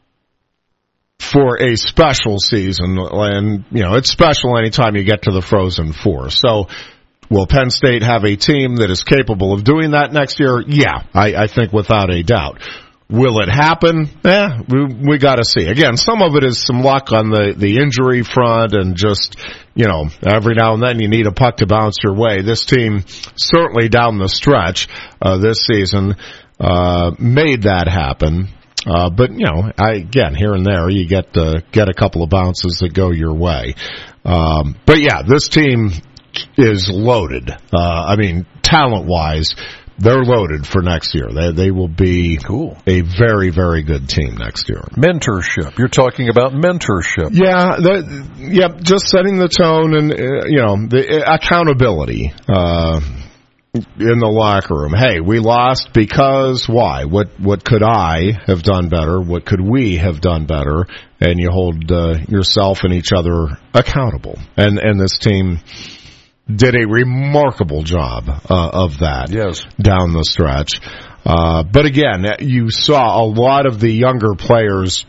for a special season, and, you know, it's special anytime you get to the Frozen Four. So, will Penn State have a team that is capable of doing that next year? Yeah, I, I think without a doubt. Will it happen? Eh, we, we got to see. Again, some of it is some luck on the, the injury front, and just, you know, every now and then you need a puck to bounce your way. This team, certainly down the stretch uh, this season, uh, made that happen. Uh, but, you know, I, again, here and there, you get uh, get a couple of bounces that go your way. Um, but, yeah, this team is loaded. Uh, I mean, talent-wise, they're loaded for next year. They they will be cool. A very, very good team next year. Mentorship. You're talking about mentorship. Yeah, the, yeah, just setting the tone and, uh, you know, the uh, accountability. Uh in the locker room. Hey, we lost because why? What what could I have done better? What could we have done better? And you hold uh, yourself and each other accountable. And and this team did a remarkable job uh, of that. Yes. Down the stretch. Uh, but again, you saw a lot of the younger players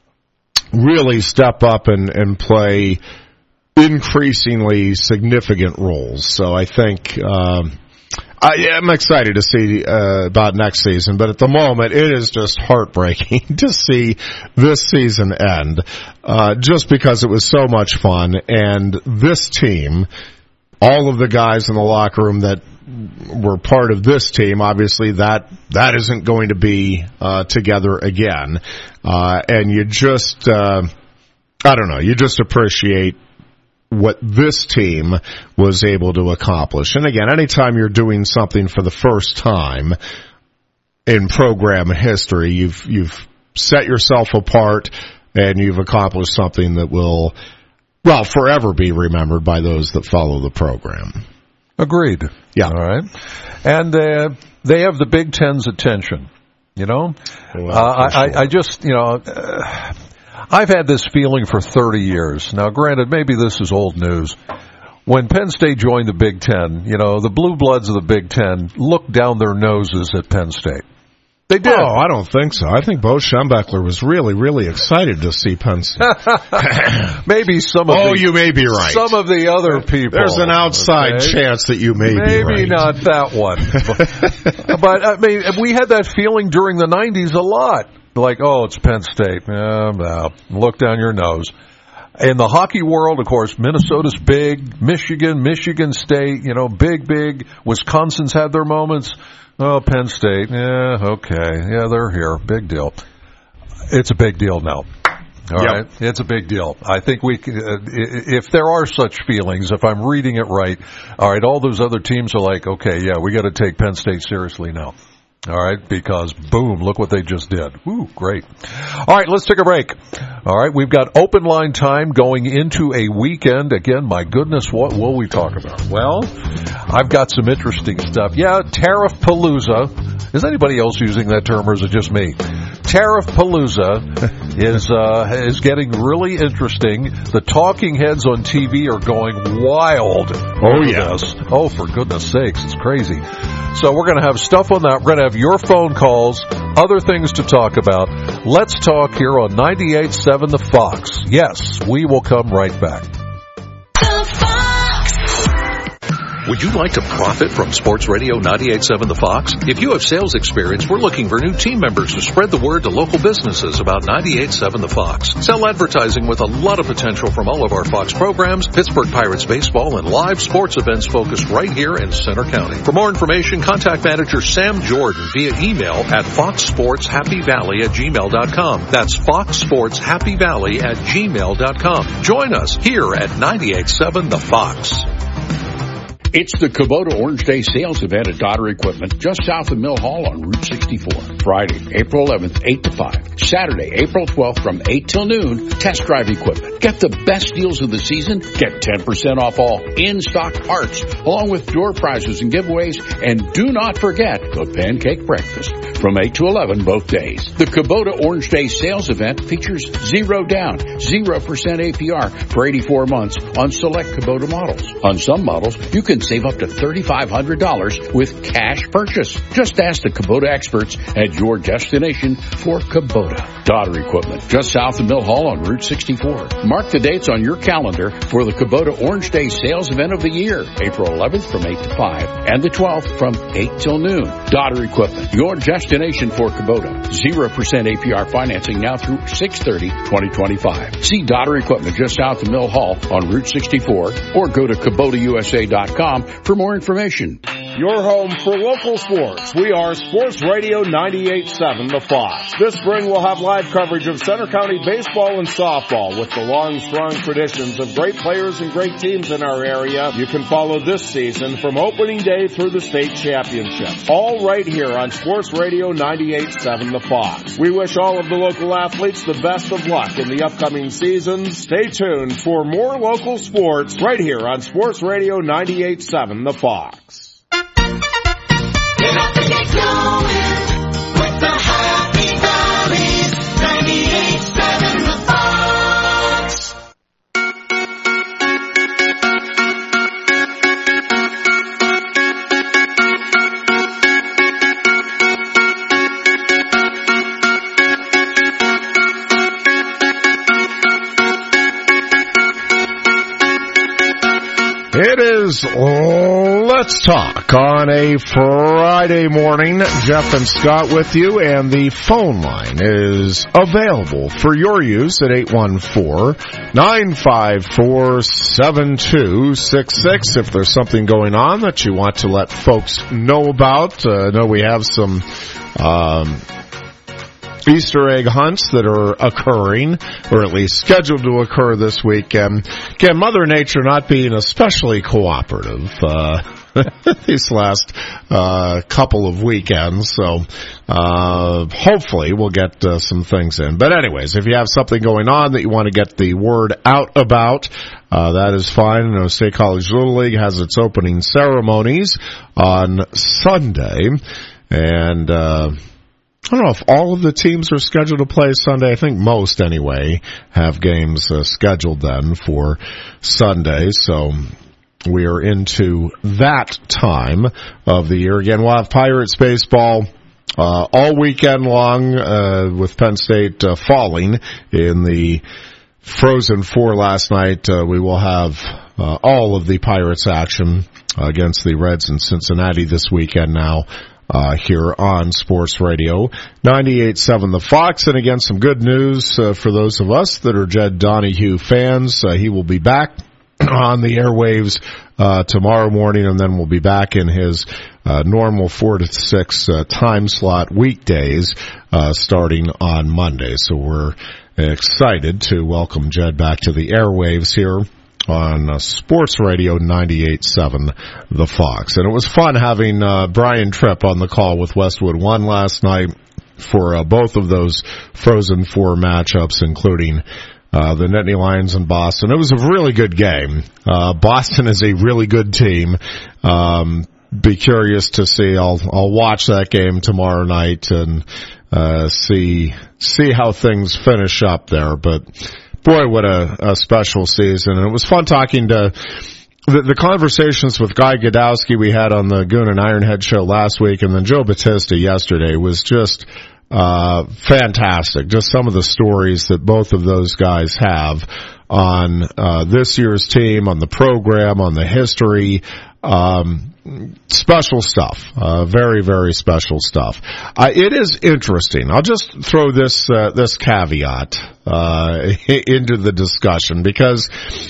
really step up and, and play increasingly significant roles. So I think um, I, I'm excited to see uh, about next season, but at the moment it is just heartbreaking to see this season end, uh, just because it was so much fun. And this team, all of the guys in the locker room that were part of this team, obviously that that isn't going to be uh, together again. Uh, and you just, uh, I don't know, you just appreciate what this team was able to accomplish. And again, anytime you're doing something for the first time in program history, you've you've set yourself apart and you've accomplished something that will, well, forever be remembered by those that follow the program. Agreed. Yeah. All right. And uh, they have the Big Ten's attention, you know? Well, uh, I, sure. I, I just, you know... Uh, I've had this feeling for thirty years. Now, granted, maybe this is old news. When Penn State joined the Big Ten, you know, the blue bloods of the Big Ten looked down their noses at Penn State. They did. Oh, I don't think so. I think Bo Schembechler was really, really excited to see Penn State. Maybe some of oh, the, you may be right. Some of the other people. There's an outside okay? chance that you may Maybe be right. Maybe not that one. but, but, I mean, we had that feeling during the nineties a lot. Like, oh, it's Penn State. Yeah, no. Look down your nose. In the hockey world, of course, Minnesota's big. Michigan, Michigan State, you know, big, big. Wisconsin's had their moments. Oh, Penn State. Yeah, okay. Yeah, they're here. Big deal. It's a big deal now. All yep. right? It's a big deal. I think we, uh, if there are such feelings, if I'm reading it right, all right, all those other teams are like, okay, yeah, we got to take Penn State seriously now. All right, because boom, look what they just did. Ooh, great. All right, let's take a break. All right, we've got open line time going into a weekend. Again, my goodness, what will we talk about? Well, I've got some interesting stuff. Yeah, Tariff Palooza. Is anybody else using that term, or is it just me? Tariff Palooza is uh, is getting really interesting. The talking heads on T V are going wild. Oh, yes. This. Oh, for goodness sakes, it's crazy. So we're going to have stuff on that. We're going to have your phone calls, other things to talk about. Let's talk here on ninety-eight point seven The Fox. Yes, we will come right back. Would you like to profit from Sports Radio ninety-eight point seven The Fox? If you have sales experience, we're looking for new team members to spread the word to local businesses about ninety-eight point seven The Fox. Sell advertising with a lot of potential from all of our Fox programs, Pittsburgh Pirates baseball, and live sports events focused right here in Center County. For more information, contact manager Sam Jordan via email at fox sports happy valley at gmail dot com. That's fox sports happy valley at gmail dot com. Join us here at ninety-eight point seven The Fox. It's the Kubota Orange Day sales event at Dotter Equipment, just south of Mill Hall on Route sixty-four. Friday, April eleventh, eight to five. Saturday, April twelfth from eight till noon, test drive equipment. Get the best deals of the season. Get ten percent off all in-stock parts, along with door prizes and giveaways. And do not forget the pancake breakfast from eight to eleven both days. The Kubota Orange Day sales event features zero down, zero percent A P R for eighty-four months on select Kubota models. On some models, you can save up to three thousand five hundred dollars with cash purchase. Just ask the Kubota experts at your destination for Kubota. Dotter Equipment, just south of Mill Hall on Route sixty-four. Mark the dates on your calendar for the Kubota Orange Day sales event of the year, April eleventh from eight to five, and the twelfth from eight till noon. Dotter Equipment, your destination for Kubota. zero percent A P R financing now through six thirty twenty twenty-five. See Dotter Equipment just south of Mill Hall on Route sixty-four, or go to Kubota U S A dot com for more information. Your home for local sports. We are Sports Radio ninety-eight point seven The Fox. This spring we'll have live coverage of Center County baseball and softball with the long, strong traditions of great players and great teams in our area. You can follow this season from opening day through the state championship. All right here on Sports Radio ninety-eight point seven The Fox. We wish all of the local athletes the best of luck in the upcoming season. Stay tuned for more local sports right here on Sports Radio ninety-eight point seven The Fox. Get up and get going with the Happy Valleys, ninety-eight point seven The Fox. It is Let's Talk on a Friday morning. Jeff and Scott with you, and the phone line is available for your use at eight one four, nine five four, seven two six six. If there's something going on that you want to let folks know about, uh, I know we have some um Easter egg hunts that are occurring, or at least scheduled to occur this weekend. Again, Mother Nature not being especially cooperative uh these last uh couple of weekends, so uh hopefully we'll get uh, some things in. But anyways, if you have something going on that you want to get the word out about, uh that is fine. I know State College Little League has its opening ceremonies on Sunday, and uh I don't know if all of the teams are scheduled to play Sunday. I think most, anyway, have games uh, scheduled then for Sunday. So we are into that time of the year. Again, we'll have Pirates baseball uh, all weekend long uh, with Penn State uh, falling in the Frozen Four last night. Uh, we will have uh, all of the Pirates action uh, against the Reds in Cincinnati this weekend now. Uh, here on Sports Radio ninety-eight point seven The Fox. And again, some good news uh, for those of us that are Jed Donahue fans. Uh, he will be back on the airwaves uh, tomorrow morning, and then we'll be back in his uh, normal four to six uh, time slot weekdays uh, starting on Monday. So we're excited to welcome Jed back to the airwaves here on uh, Sports Radio ninety-eight point seven The Fox. And it was fun having uh, Brian Tripp on the call with Westwood One last night for uh, both of those Frozen Four matchups, including uh, the Nittany Lions and Boston. It was a really good game. Uh, Boston is a really good team. Um, be curious to see. I'll I'll watch that game tomorrow night and uh, see see how things finish up there. But boy, what a, a special season! And it was fun talking to the, the conversations with Guy Gadowski we had on the Goon and Ironhead show last week, and then Joe Batista yesterday was just uh fantastic. Just some of the stories that both of those guys have on uh this year's team, on the program, on the history. Um special stuff. Uh very, very special stuff. Uh, it is interesting. I'll just throw this uh, this caveat uh into the discussion, because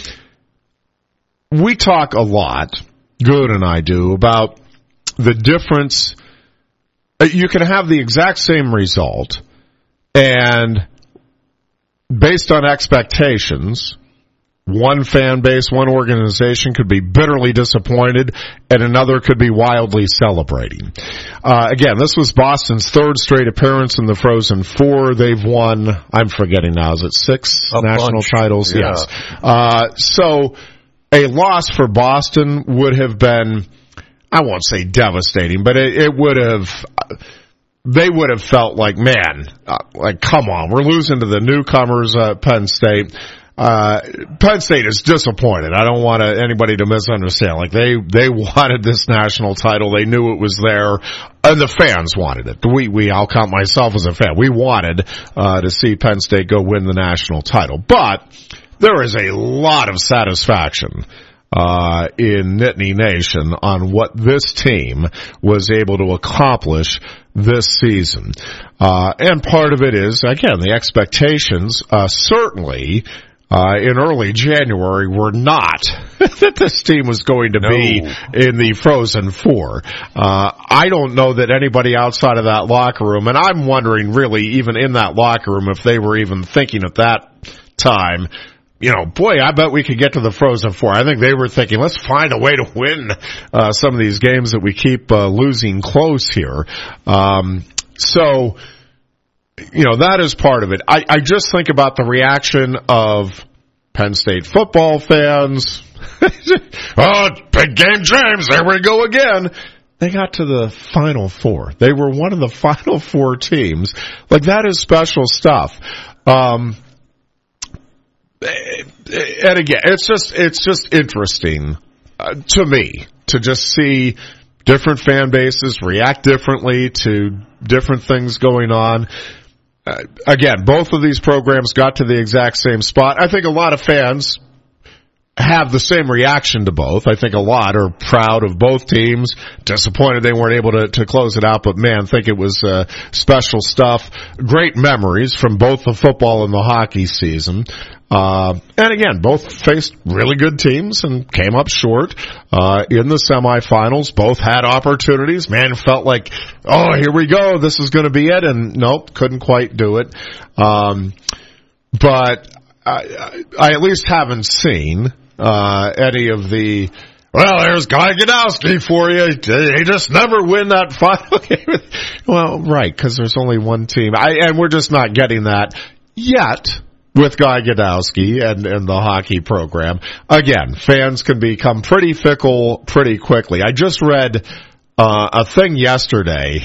we talk a lot, Good and I do, about the difference. You can have the exact same result, and based on expectations, one fan base, one organization could be bitterly disappointed, and another could be wildly celebrating. Uh, again, this was Boston's third straight appearance in the Frozen Four. They've won, I'm forgetting now, is it six A national bunch. titles? Yeah. Yes. Uh, so a loss for Boston would have been, I won't say devastating, but it, it would have, they would have felt like, man, uh, like, come on, we're losing to the newcomers, uh, Penn State. Uh, Penn State is disappointed. I don't want to, anybody to misunderstand. Like, they, they wanted this national title. They knew it was there, and the fans wanted it. We, we, I'll count myself as a fan. We wanted, uh, to see Penn State go win the national title. But there is a lot of satisfaction Uh, in Nittany Nation on what this team was able to accomplish this season. Uh, and part of it is, again, the expectations, uh, certainly, uh, in early January were not that this team was going to No. be in the Frozen Four. Uh, I don't know that anybody outside of that locker room, and I'm wondering really even in that locker room if they were even thinking at that time, you know, boy, I bet we could get to the Frozen Four. I think they were thinking, let's find a way to win uh, some of these games that we keep uh, losing close here. Um, so, you know, that is part of it. I, I just think about the reaction of Penn State football fans. Oh, big game, James. There we go again. They got to the Final Four. They were one of the Final Four teams. Like, that is special stuff. Um, And again, it's just, it's just interesting uh, to me to just see different fan bases react differently to different things going on. Uh, again, both of these programs got to the exact same spot. I think a lot of fans have the same reaction to both. I think a lot are proud of both teams, disappointed they weren't able to, to close it out, but man, think it was uh, special stuff. Great memories from both the football and the hockey season. Uh, and again, both faced really good teams and came up short uh, in the semifinals. Both had opportunities. Man, felt like, oh, here we go, this is going to be it, and nope, couldn't quite do it. Um, but I, I at least haven't seen uh any of the, well, there's Guy Gadowski for you. He just never win that final game. Well, right, because there's only one team. I, and we're just not getting that yet with Guy Gadowski and, and the hockey program. Again, fans can become pretty fickle pretty quickly. I just read uh a thing yesterday.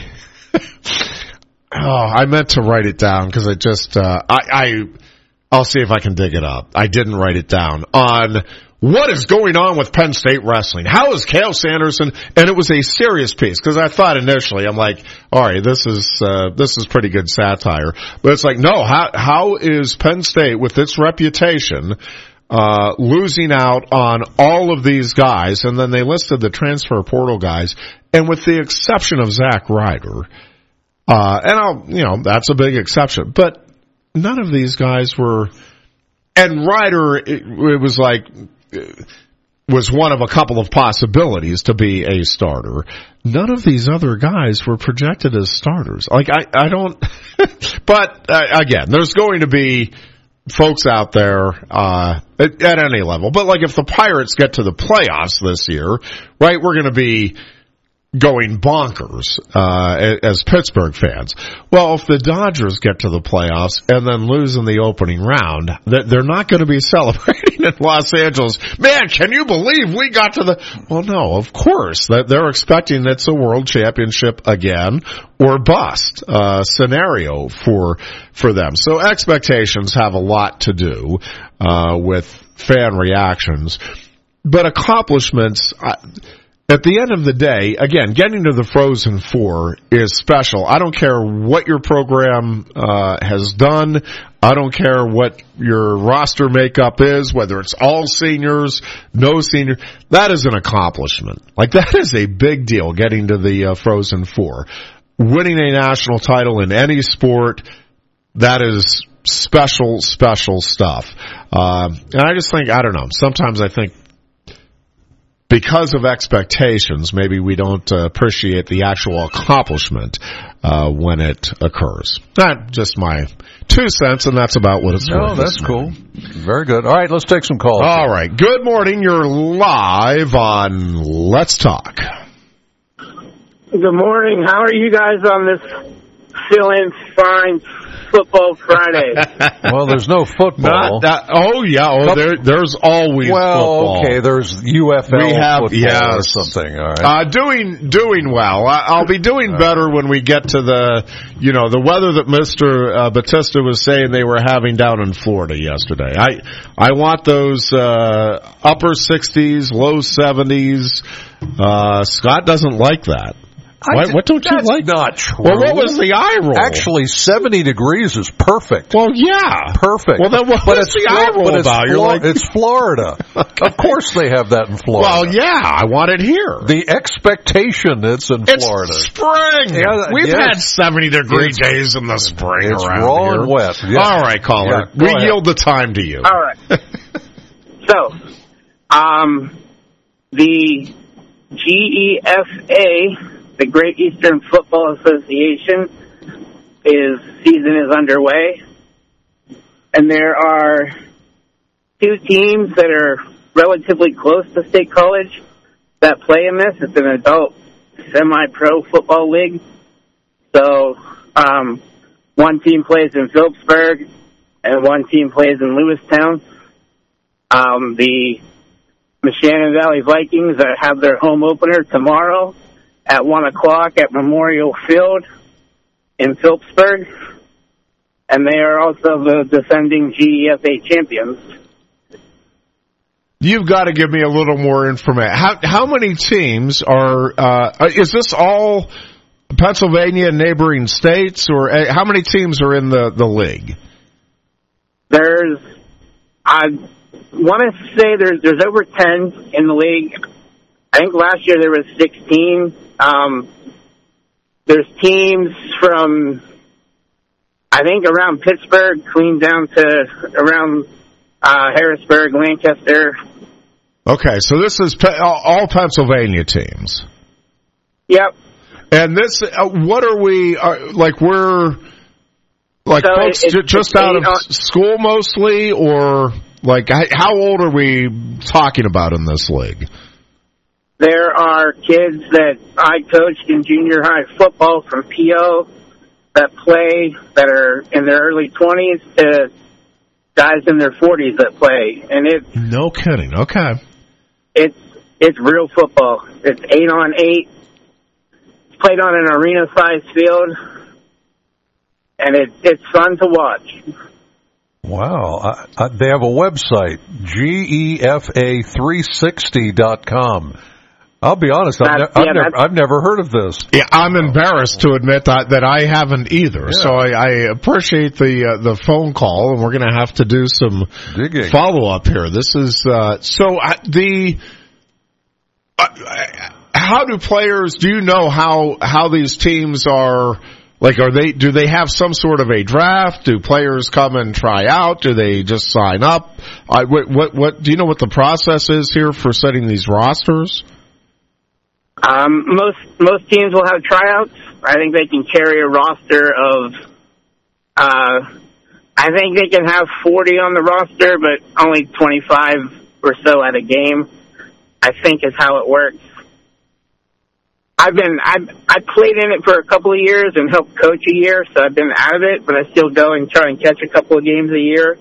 Oh, I meant to write it down because it just, uh, I, I, I'll see if I can dig it up. I didn't write it down. On what is going on with Penn State wrestling? How is Cael Sanderson? And it was a serious piece because I thought initially, I'm like, all right, this is, uh, this is pretty good satire. But it's like, no, how, how is Penn State with its reputation, uh, losing out on all of these guys? And then they listed the transfer portal guys. And with the exception of Zach Ryder, uh, and I'll, you know, that's a big exception, but none of these guys were, and Ryder, it, it was like, was one of a couple of possibilities to be a starter. None of these other guys were projected as starters. Like, I, I don't, but uh, again, there's going to be folks out there uh, at, at any level. But, like, if the Pirates get to the playoffs this year, right, we're going to be going bonkers uh, as Pittsburgh fans. Well, if the Dodgers get to the playoffs and then lose in the opening round, they're not going to be celebrating in Los Angeles. Man, can you believe we got to the... Well, no, of course. They're expecting it's a world championship again or bust uh, scenario for for them. So expectations have a lot to do uh, with fan reactions. But accomplishments... I, At the end of the day, again, getting to the Frozen Four is special. I don't care what your program uh, has done. I don't care what your roster makeup is, whether it's all seniors, no senior. That is an accomplishment. Like, that is a big deal, getting to the uh, Frozen Four. Winning a national title in any sport, that is special, special stuff. Uh, and I just think, I don't know, sometimes I think, because of expectations, maybe we don't uh, appreciate the actual accomplishment uh, when it occurs. Not just my two cents, and that's about what it's no, worth. No, that's cool. Very good. All right, let's take some calls. All right. Good morning. You're live on Let's Talk. Good morning. How are you guys on this feeling fine football Friday? Well, there's no football. Not that, oh, yeah. Oh, there, there's always well, football. okay. There's U F L we have, football yes. or something. All right. Uh, doing doing well. I, I'll be doing better when we get to the, you know, the weather that Mister Uh, Batista was saying they were having down in Florida yesterday. I I want those uh, upper sixties, low seventies. Uh, Scott doesn't like that. Why, what don't you That's like? Not true. Well, what was the eye roll? Actually, seventy degrees is perfect. Well, yeah, perfect. Well, then what but is the eye roll but about? It's, You're like, it's Florida. Okay. Of course, they have that in Florida. Well, yeah, I want it here. The expectation it's in it's Florida. Spring. Yeah, We've yes. had seventy degree it's, days in the spring. It's around raw here. and wet. Yeah. All right, caller. Yeah, go we ahead. yield the time to you. All right. So, um, the G E F A, the Great Eastern Football Association, is season is underway, and there are two teams that are relatively close to State College that play in this. It's an adult semi-pro football league. So um, one team plays in Phillipsburg, and one team plays in Lewistown. Um, the Meshannon Valley Vikings that have their home opener tomorrow at one o'clock at Memorial Field in Phillipsburg. And they are also the defending G E F A champions. You've got to give me a little more information. How how many teams are, uh, is this all Pennsylvania and neighboring states, or uh, how many teams are in the, the league? There's, I want to say there's, there's over ten in the league. I think last year there was sixteen. Um, there's teams from, I think, around Pittsburgh, clean down to around uh, Harrisburg, Lancaster. Okay, so this is pe- all Pennsylvania teams. Yep. And this, uh, what are we, uh, like we're, like So folks it- ju- it's just out of eight on- school mostly, or like h- how old are we talking about in this league? There are kids that I coached in junior high football from P O that play that are in their early twenties to guys in their forties that play. And it's, No kidding. Okay. it's, it's real football. It's eight on eight. It's played on an arena-sized field. And it, it's fun to watch. Wow. I, I, they have a website, G E F A three sixty dot com. I'll be honest, I've, ne- That's- I've, yeah, never, that's- I've never heard of this. Yeah, I'm embarrassed to admit that, that I haven't either. Yeah. So I, I appreciate the uh, the phone call, and we're going to have to do some Digging. follow up here. This is uh, so uh, the. Uh, how do players? Do you know how how these teams are? Like, are they? Do they have some sort of a draft? Do players come and try out? Do they just sign up? I, what, what what? Do you know what the process is here for setting these rosters? Um, most most teams will have tryouts. I think they can carry a roster of uh, I think they can have forty on the roster, but only twenty-five or so at a game, I think is how it works. I've been, I I played in it for a couple of years and helped coach a year, so I've been out of it, but I still go and try and catch a couple of games a year.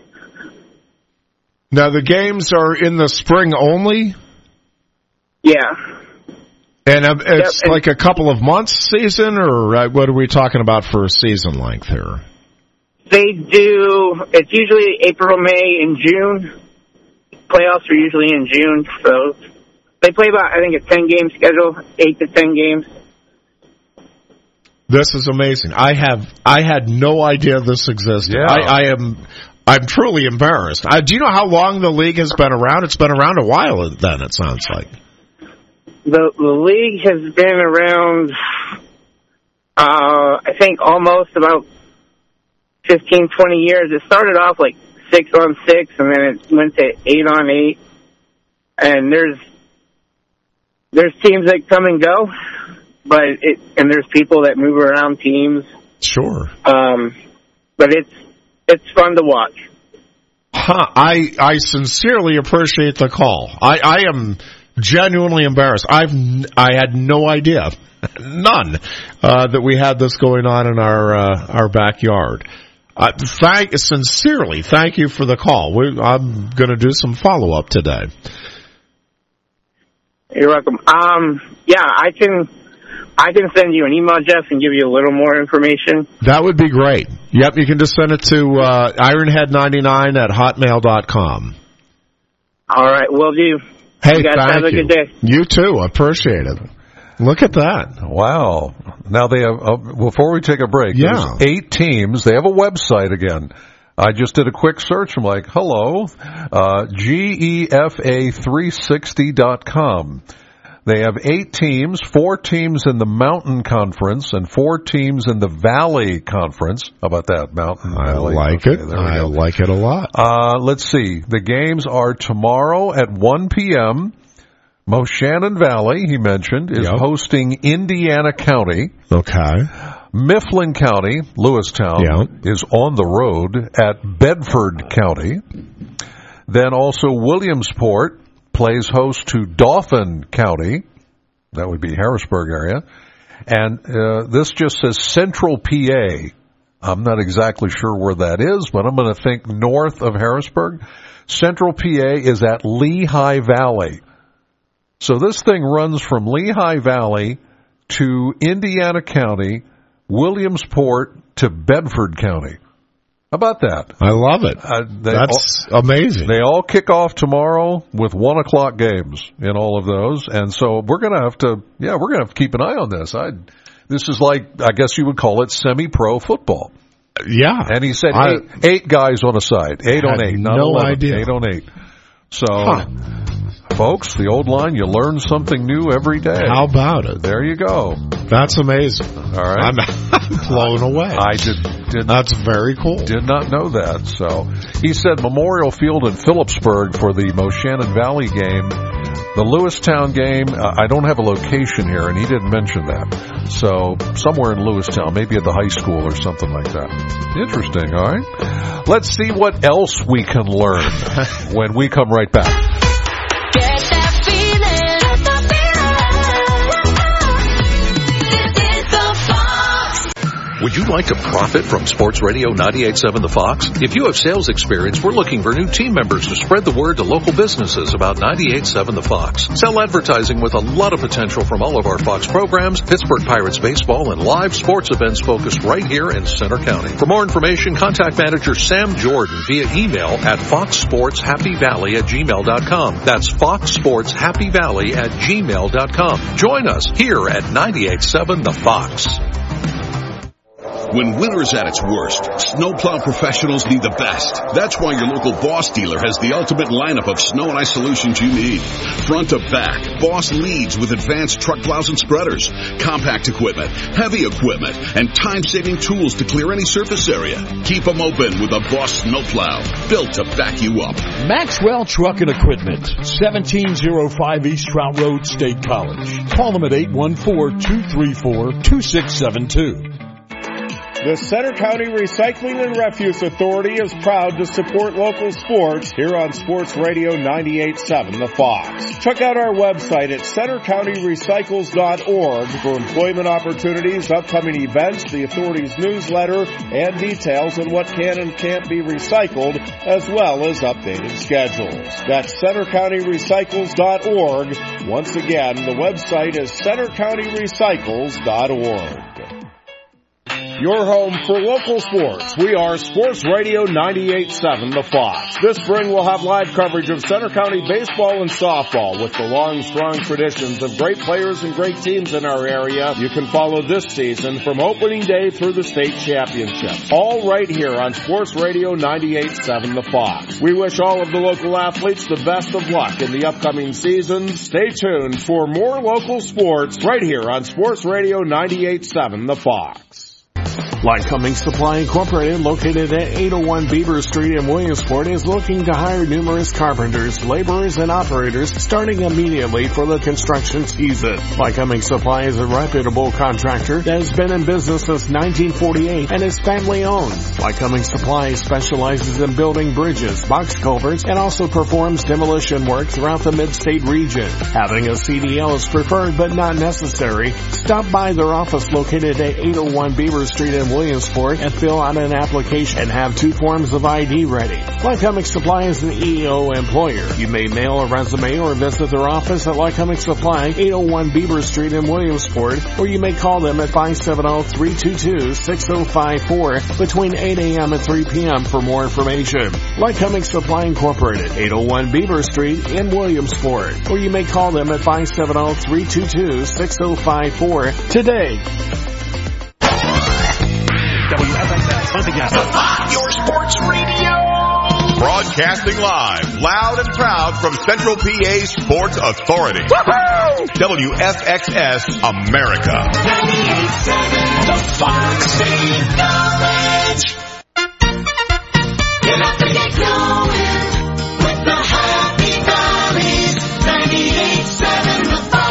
Now, the games are in the spring only? Yeah. And um, it's Yep, and- like a couple of months season, or uh, what are we talking about for a season length here? They do, it's usually April, May, and June. Playoffs are usually in June, so they play about, I think, a ten-game schedule, eight to ten games. This is amazing. I have, I had no idea this existed. Yeah. I, I am, I'm truly embarrassed. I, do you know how long the league has been around? It's been around a while then, it sounds like. The, the league has been around, uh, I think, almost about fifteen, twenty years. It started off like six on six, and then it went to eight on eight. And there's there's teams that come and go, but it and there's people that move around teams. Sure. Um, but it's it's fun to watch. Huh, I I sincerely appreciate the call. I, I am genuinely embarrassed. I've n- I had no idea, none, uh, that we had this going on in our uh, our backyard. Uh, thank sincerely, thank you for the call. We, I'm going to do some follow up today. You're welcome. Um, yeah, I can I can send you an email, Jeff, and give you a little more information. That would be great. Yep, you can just send it to uh, ironhead ninety-nine at hotmail dot com. All right, will do. Hey, you guys thank have a you. good day. You too. Appreciate it. Look at that. Wow. Now they have, uh, before we take a break, Yeah. there's eight teams. They have a website again. I just did a quick search. I'm like, hello, uh, G E F A three sixty dot com. They have eight teams, four teams in the Mountain Conference and four teams in the Valley Conference. How about that, Mountain I Valley? like Okay, it. there we I go. like it a lot. Uh, let's see. The games are tomorrow at one p.m. Moshannon Valley, he mentioned, is Yep. hosting Indiana County. Okay. Mifflin County, Lewistown, Yeah. is on the road at Bedford County. Then also Williamsport plays host to Dauphin County. That would be Harrisburg area. And uh, this just says Central P A. I'm not exactly sure where that is, but I'm going to think north of Harrisburg. Central P A is at Lehigh Valley. So this thing runs from Lehigh Valley to Indiana County, Williamsport to Bedford County. How about that? I love it. Uh, they That's all, amazing. They all kick off tomorrow with one o'clock games in all of those, and so we're going to have to, yeah, we're going to have to keep an eye on this. I, this is like, I guess you would call it semi-pro football. Yeah. And he said I- eight, eight guys on a side, eight on Had eight, not no eleven, idea. eight on eight. So, Huh. folks, the old line, you learn something new every day. How about it? There you go. That's amazing. All right. I'm, I'm blown away. I did, did That's very cool. Did not know that. So he said Memorial Field in Phillipsburg for the Moshannon Valley game. The Lewistown game, uh, I don't have a location here, and he didn't mention that. So somewhere in Lewistown, maybe at the high school or something like that. Interesting, all right? Let's see what else we can learn when we come right back. Get that feeling. Get that feeling. This is the Fox. Would you like to profit from Sports Radio ninety-eight point seven The Fox? If you have sales experience, we're looking for new team members to spread the word to local businesses about ninety-eight point seven The Fox. Sell advertising with a lot of potential from all of our Fox programs, Pittsburgh Pirates baseball, and live sports events focused right here in Center County. For more information, contact manager Sam Jordan via email at fox sports happy valley at gmail dot com. That's fox sports happy valley at gmail dot com. Join us here at ninety-eight point seven The Fox. When winter's at its worst, snowplow professionals need the best. That's why your local Boss dealer has the ultimate lineup of snow and ice solutions you need. Front to back, Boss leads with advanced truck plows and spreaders, compact equipment, heavy equipment, and time-saving tools to clear any surface area. Keep them open with a Boss snowplow, built to back you up. Maxwell Truck and Equipment, seventeen oh five East Trout Road, State College. Call them at eight one four, two three four, two six seven two. The Center County Recycling and Refuse Authority is proud to support local sports here on Sports Radio ninety-eight point seven The Fox. Check out our website at center county recycles dot org for employment opportunities, upcoming events, the authority's newsletter, and details on what can and can't be recycled, as well as updated schedules. That's center county recycles dot org. Once again, the website is center county recycles dot org. Your home for local sports. We are Sports Radio ninety-eight point seven The Fox. This spring we'll have live coverage of Center County baseball and softball. With the long, strong traditions of great players and great teams in our area, you can follow this season from opening day through the state championship. All right here on Sports Radio ninety-eight point seven The Fox. We wish all of the local athletes the best of luck in the upcoming seasons. Stay tuned for more local sports right here on Sports Radio ninety-eight point seven The Fox. Lycoming Supply Incorporated, located at eight oh one Beaver Street in Williamsport, is looking to hire numerous carpenters, laborers, and operators starting immediately for the construction season. Lycoming Supply is a reputable contractor that has been in business since nineteen forty-eight and is family owned. Lycoming Supply specializes in building bridges, box culverts, and also performs demolition work throughout the mid-state region. Having a C D L is preferred but not necessary. Stop by their office located at eight oh one Beaver Street in Williamsport and fill out an application and have two forms of I D ready. Lycoming Supply is an E O employer. You may mail a resume or visit their office at Lycoming Supply, eight oh one Beaver Street in Williamsport, or you may call them at five seven zero, three two two, six zero five four between eight a.m. and three p.m. for more information. Lycoming Supply Incorporated, eight oh one Beaver Street in Williamsport, or you may call them at five seven zero, three two two, six zero five four today. W F X S, once again, The Fox, your sports radio. Broadcasting live, loud and proud from Central P A Sports Authority. Woo-hoo! W F X S America. ninety-eight point seven The Fox State Knowledge. Get up and get going with the Happy Valleys. ninety-eight point seven The Fox.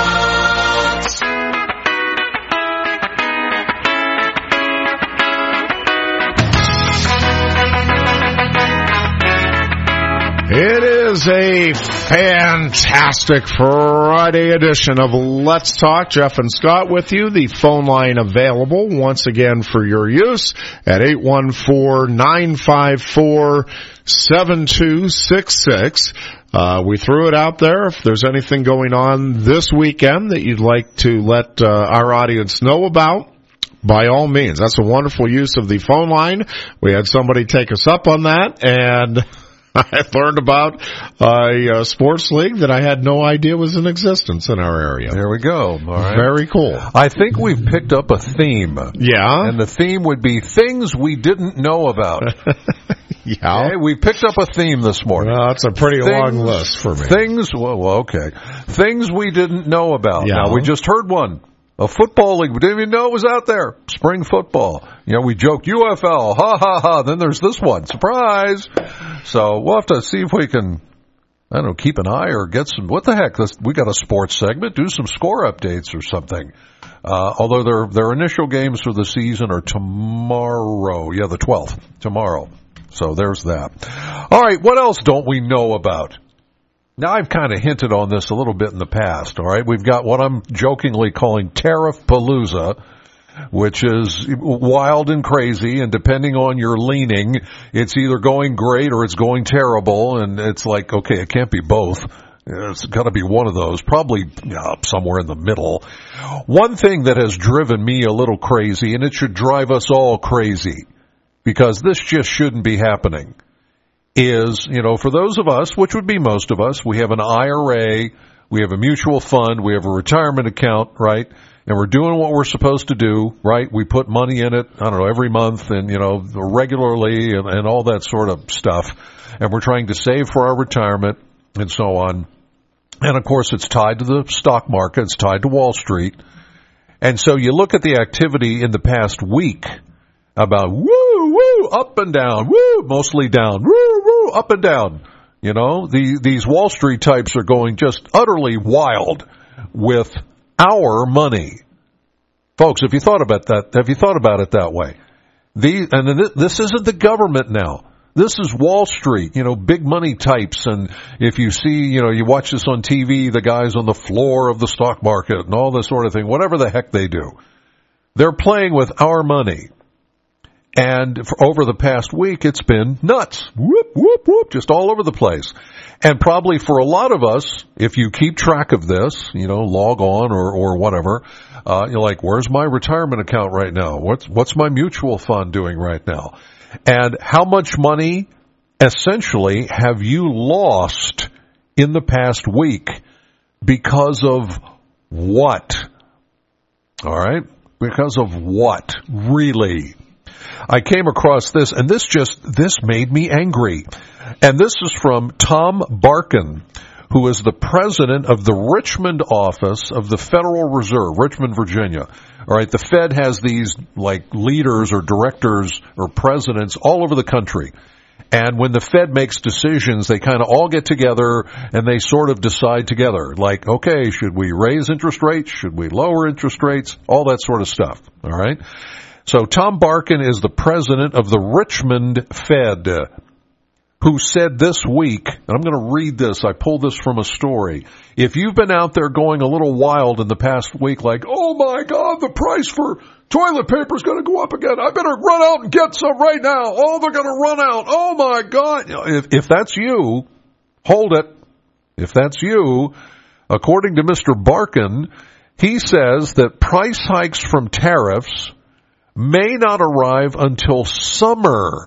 It is a fantastic Friday edition of Let's Talk. Jeff and Scott with you. The phone line available once again for your use at eight one four, nine five four, seven two six six. Uh, we threw it out there. If there's anything going on this weekend that you'd like to let uh, our audience know about, by all means. That's a wonderful use of the phone line. We had somebody take us up on that, and I learned about a, a sports league that I had no idea was in existence in our area. There we go. All right. Very cool. I think we've picked up a theme. Yeah. And the theme would be things we didn't know about. Yeah. Okay, we picked up a theme this morning. Well, that's a pretty things, long list for me. Things, well, well, okay. Things we didn't know about. Yeah. Now, we just heard one. A football league. We didn't even know it was out there. Spring football. You know, we joked U F L. Ha, ha, ha. Then there's this one. Surprise. So we'll have to see if we can, I don't know, keep an eye or get some, what the heck? This, we got a sports segment. Do some score updates or something. Uh, although their, their initial games for the season are tomorrow. Yeah, the twelfth. Tomorrow. So there's that. All right. What else don't we know about? Now, I've kind of hinted on this a little bit in the past, all right? We've got what I'm jokingly calling Tariff-palooza, which is wild and crazy, and depending on your leaning, it's either going great or it's going terrible, and it's like, okay, it can't be both. It's got to be one of those, probably yeah, somewhere in the middle. One thing that has driven me a little crazy, and it should drive us all crazy, because this just shouldn't be happening, is, you know, for those of us, which would be most of us, we have an I R A, we have a mutual fund, we have a retirement account, right? And we're doing what we're supposed to do, right? We put money in it, I don't know, every month and, you know, regularly and, and all that sort of stuff. And we're trying to save for our retirement and so on. And of course, it's tied to the stock market, it's tied to Wall Street. And so you look at the activity in the past week about woo, woo, up and down, woo, mostly down, woo, woo, up and down. You know, the, these Wall Street types are going just utterly wild with our money. Folks, have you thought about that? Have you thought about it that way? The, and th- this isn't the government now. This is Wall Street, you know, big money types. And if you see, you know, you watch this on T V, the guys on the floor of the stock market and all this sort of thing, whatever the heck they do, they're playing with our money. And for over the past week, it's been nuts. Whoop, whoop, whoop, just all over the place. And probably for a lot of us, if you keep track of this, you know, log on or, or whatever, uh, you're like, where's my retirement account right now? What's, what's my mutual fund doing right now? And how much money, essentially, have you lost in the past week because of what? All right? Because of what? Really? I came across this, and this just, this made me angry. And this is from Tom Barkin, who is the president of the Richmond office of the Federal Reserve, Richmond, Virginia. All right, the Fed has these, like, leaders or directors or presidents all over the country. And when the Fed makes decisions, they kind of all get together and they sort of decide together, like, okay, should we raise interest rates? Should we lower interest rates? All that sort of stuff. All right. So Tom Barkin is the president of the Richmond Fed, who said this week, and I'm going to read this, I pulled this from a story. If you've been out there going a little wild in the past week, like, oh my God, the price for toilet paper is going to go up again. I better run out and get some right now. Oh, they're going to run out. Oh my God. If, if that's you, hold it. If that's you, according to Mister Barkin, he says that price hikes from tariffs may not arrive until summer.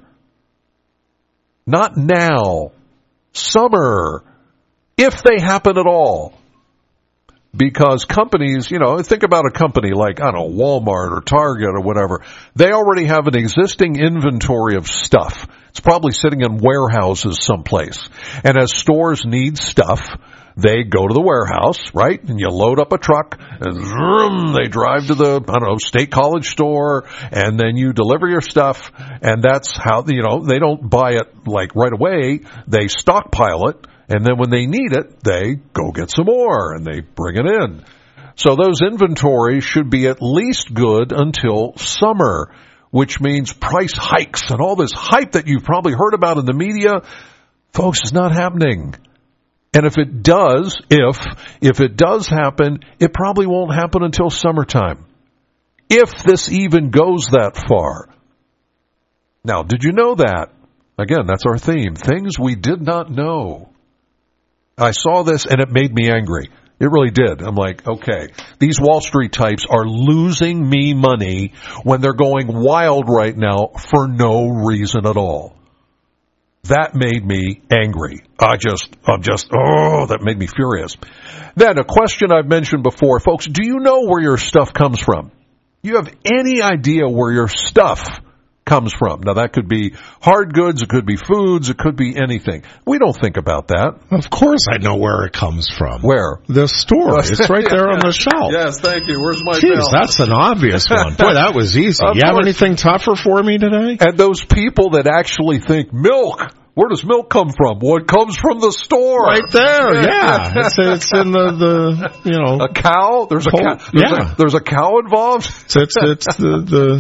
Not now. Summer. If they happen at all. Because companies, you know, think about a company like, I don't know, Walmart or Target or whatever. They already have an existing inventory of stuff. It's probably sitting in warehouses someplace. And as stores need stuff, they go to the warehouse, right? And you load up a truck and vroom, they drive to the, I don't know, State College store, and then you deliver your stuff, and that's how, you know, they don't buy it like right away. They stockpile it, and then when they need it, they go get some more and they bring it in. So those inventories should be at least good until summer, which means price hikes and all this hype that you've probably heard about in the media, folks, is not happening. And if it does, if, if it does happen, it probably won't happen until summertime. If this even goes that far. Now, did you know that? Again, that's our theme. Things we did not know. I saw this and it made me angry. It really did. I'm like, okay, these Wall Street types are losing me money when they're going wild right now for no reason at all. That made me angry. I just, I'm just, oh, that made me furious. Then a question I've mentioned before, folks, do you know where your stuff comes from? You have any idea where your stuff comes from? Now that could be hard goods, it could be foods, it could be anything. We don't think about that. Of course I know where it comes from. Where? The store. It's right there on the shelf. Yes, thank you. Where's my Jeez, bill? that's an obvious one. Boy, that was easy. Of You have course. anything tougher for me today? And those people that actually think milk, where does milk come from? Well, it comes from the store. Right there, yeah. It's, it's in the, the, you know. A cow? There's a whole, cow. There's, yeah. a, there's a cow involved? It's, it's, it's the,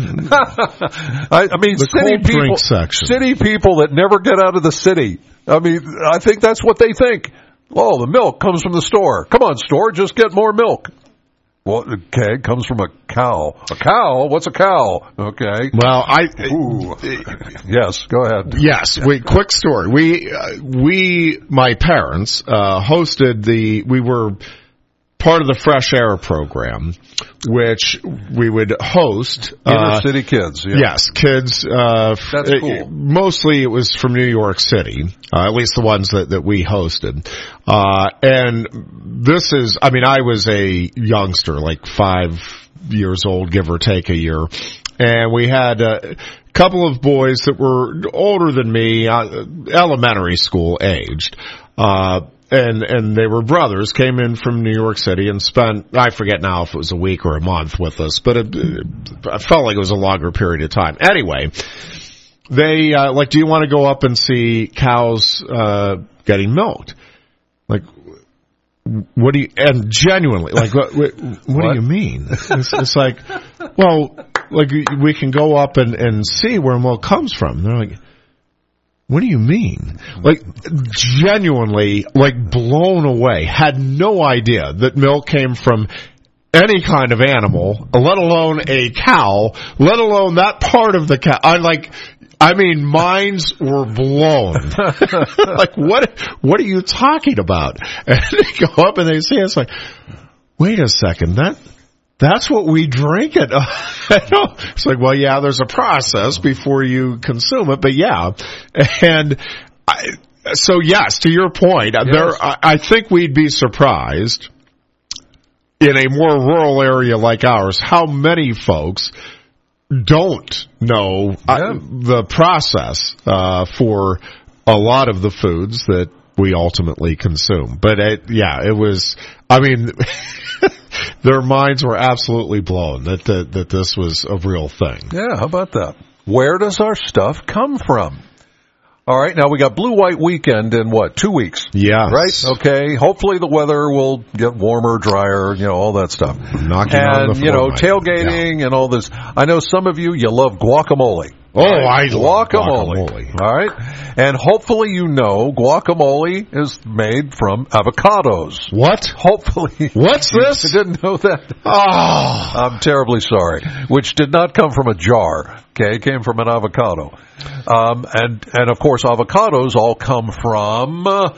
the, I, I mean, the city cold people, drink section. city people that never get out of the city. I mean, I think that's what they think. Oh, the milk comes from the store. Come on, store, just get more milk. Well, okay, it comes from a cow. A cow? What's a cow? Okay. Well, I. Ooh. Yes, go ahead. Yes, we, quick story. We, uh, we, my parents, uh, hosted the, we were part of the Fresh Air program, which we would host. Inner uh, city kids. Yeah. Yes, kids. Uh, That's f- cool. Mostly it was from New York City, uh, at least the ones that, that we hosted. Uh, and this is, I mean, I was a youngster, like five years old, give or take a year. And we had a couple of boys that were older than me, uh, elementary school aged. Uh, And, and they were brothers, came in from New York City and spent, I forget now if it was a week or a month with us, but it, it, I felt like it was a longer period of time. Anyway, they, uh, like, do you want to go up and see cows, uh, getting milked? Like, what do you, and genuinely, like, what, what, what do you mean? It's, it's like, well, like we can go up and, and see where milk comes from. They're like, what do you mean? Like, genuinely, like, blown away. Had no idea that milk came from any kind of animal, let alone a cow, let alone that part of the cow. I like, I mean, minds were blown. Like, what, what are you talking about? And they go up and they say, it's like, wait a second, that, that's what we drink it. It's like, well, yeah, there's a process before you consume it, but yeah. And I, so yes, to your point, yes. there, I, I think we'd be surprised in a more rural area like ours how many folks don't know yeah. uh, the process uh, for a lot of the foods that we ultimately consume. But it, yeah, it was, I mean, their minds were absolutely blown that, that that this was a real thing. Yeah, how about that? Where does our stuff come from? All right, now we got Blue White Weekend in what, two weeks? Yeah. Right? Okay. Hopefully the weather will get warmer, drier, you know, all that stuff. Knocking and, on the floor, you know, Mike. tailgating yeah. and all this. I know some of you, you love guacamole. Oh, right? I love guacamole. guacamole. All right. And hopefully you know guacamole is made from avocados. What? Hopefully. What's this? You didn't know that? Oh. I'm terribly sorry. Which did not come from a jar. Okay, it came from an avocado. Um, and, and of course avocados all come from, uh,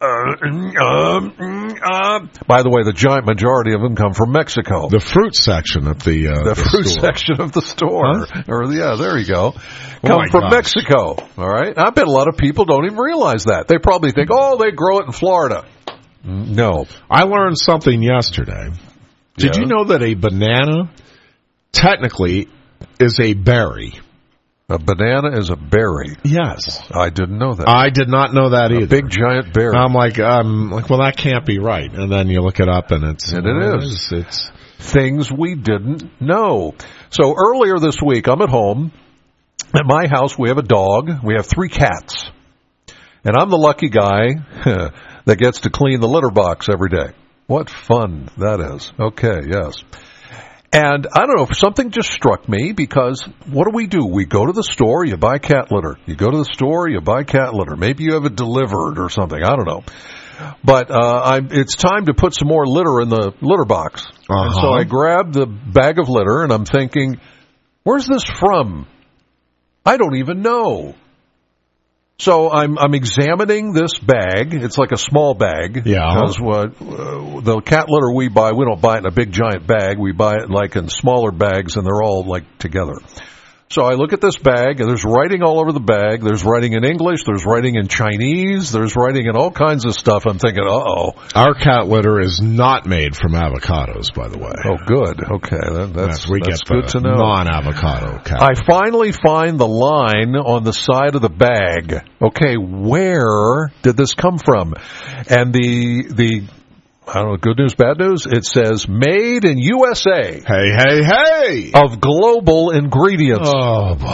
uh, uh, uh, by the way, the giant majority of them come from Mexico. The fruit section of the, uh, the, the fruit store. section of the store. Huh? Or, yeah, there you go. Oh Come from gosh. Mexico. All right. I bet a lot of people don't even realize that. They probably think, oh, they grow it in Florida. No. I learned something yesterday. Did Yeah. you know that a banana technically is a berry? A banana is a berry. Yes. I didn't know that. I did not know that either. A big giant berry. I'm like, I'm like, well, that can't be right. And then you look it up, and it's And well, it is. It's things we didn't know. So earlier this week, I'm at home. At my house, we have a dog. We have three cats. And I'm the lucky guy that gets to clean the litter box every day. What fun that is. Okay, yes. And I don't know, something just struck me because what do we do? We go to the store, you buy cat litter. You go to the store, you buy cat litter. Maybe you have it delivered or something. I don't know. But uh, I'm, it's time to put some more litter in the litter box. Uh-huh. And so I grab the bag of litter and I'm thinking, where's this from? I don't even know. So I'm I'm examining this bag. It's like a small bag. Yeah. Because what uh, the cat litter we buy, we don't buy it in a big giant bag. We buy it like in smaller bags, and they're all like together. So I look at this bag, and there's writing all over the bag. There's writing in English. There's writing in Chinese. There's writing in all kinds of stuff. I'm thinking, uh-oh. Our cat litter is not made from avocados, by the way. Oh, good. Okay. That, that's yes, we that's get good the to know. non-avocado cat. I finally find the line on the side of the bag. Okay, where did this come from? And the the I don't know, good news, bad news? It says made in U S A. Hey, hey, hey! Of global ingredients. Oh, boy.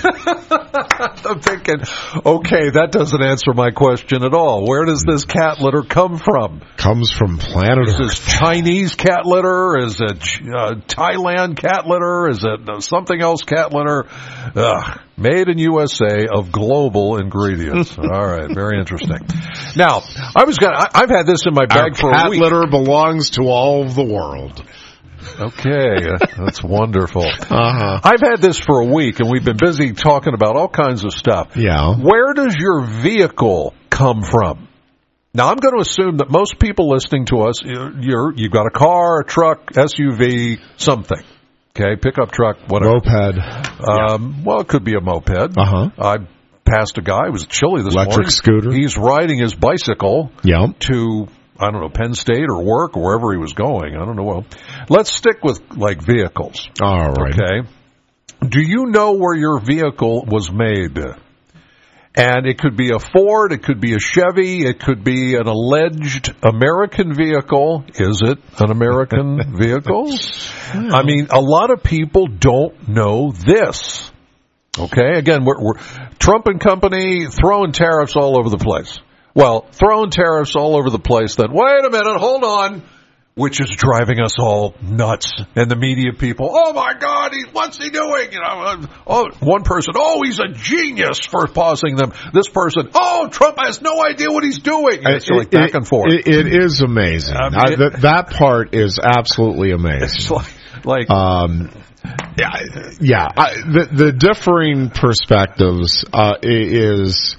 I'm thinking, okay, that doesn't answer my question at all. Where does this cat litter come from? Comes from planet Is Earth. this Chinese cat litter? Is it uh, Thailand cat litter? Is it uh, something else cat litter? Ugh. Made in U S A of global ingredients. All right, very interesting. Now, I was gonna, I, I've had this in my bag Our for cat a week. litter belongs to all of the world. Okay, that's wonderful. Uh-huh. I've had this for a week, and we've been busy talking about all kinds of stuff. Yeah. Where does your vehicle come from? Now, I'm going to assume that most people listening to us, you're, you've got a car, a truck, S U V, something. Okay, pickup truck, whatever. Moped. Um, yeah. Well, it could be a moped. Uh-huh. I passed a guy. It was chilly this Electric morning. scooter. He's riding his bicycle Yeah. to, I don't know, Penn State or work or wherever he was going. I don't know. Well, let's stick with, like, vehicles. All right. Okay. Do you know where your vehicle was made? And it could be a Ford, it could be a Chevy, it could be an alleged American vehicle. Is it an American vehicle? I mean, a lot of people don't know this. Okay, again, we're, we're Trump and company throwing tariffs all over the place. Well, throwing tariffs all over the place, then wait a minute, hold on. which is driving us all nuts. And the media people, oh my God, he, what's he doing? You know, uh, oh, one person, oh, he's a genius for pausing them. This person, oh, Trump has no idea what he's doing. And it's it, like back it, and forth. It, it is amazing. I mean, I, it, that, that part is absolutely amazing. It's like, like um, yeah, yeah. I, the, the differing perspectives uh, is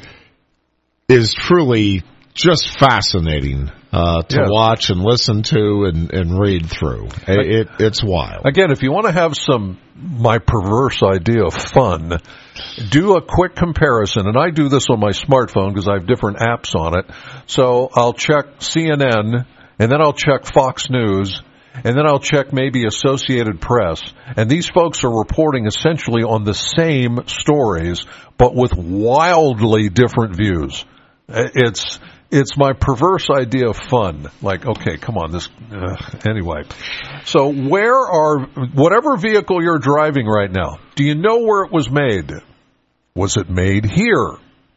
is truly just fascinating uh, to yes. watch and listen to and, and read through. It, it, it's wild. Again, if you want to have some, my perverse idea of fun, do a quick comparison. And I do this on my smartphone because I have different apps on it. So I'll check C N N, and then I'll check Fox News, and then I'll check maybe Associated Press. And these folks are reporting essentially on the same stories, but with wildly different views. It's it's my perverse idea of fun. Like, okay, come on, this uh, anyway. So where are whatever vehicle you're driving right now? Do you know where it was made? Was it made here?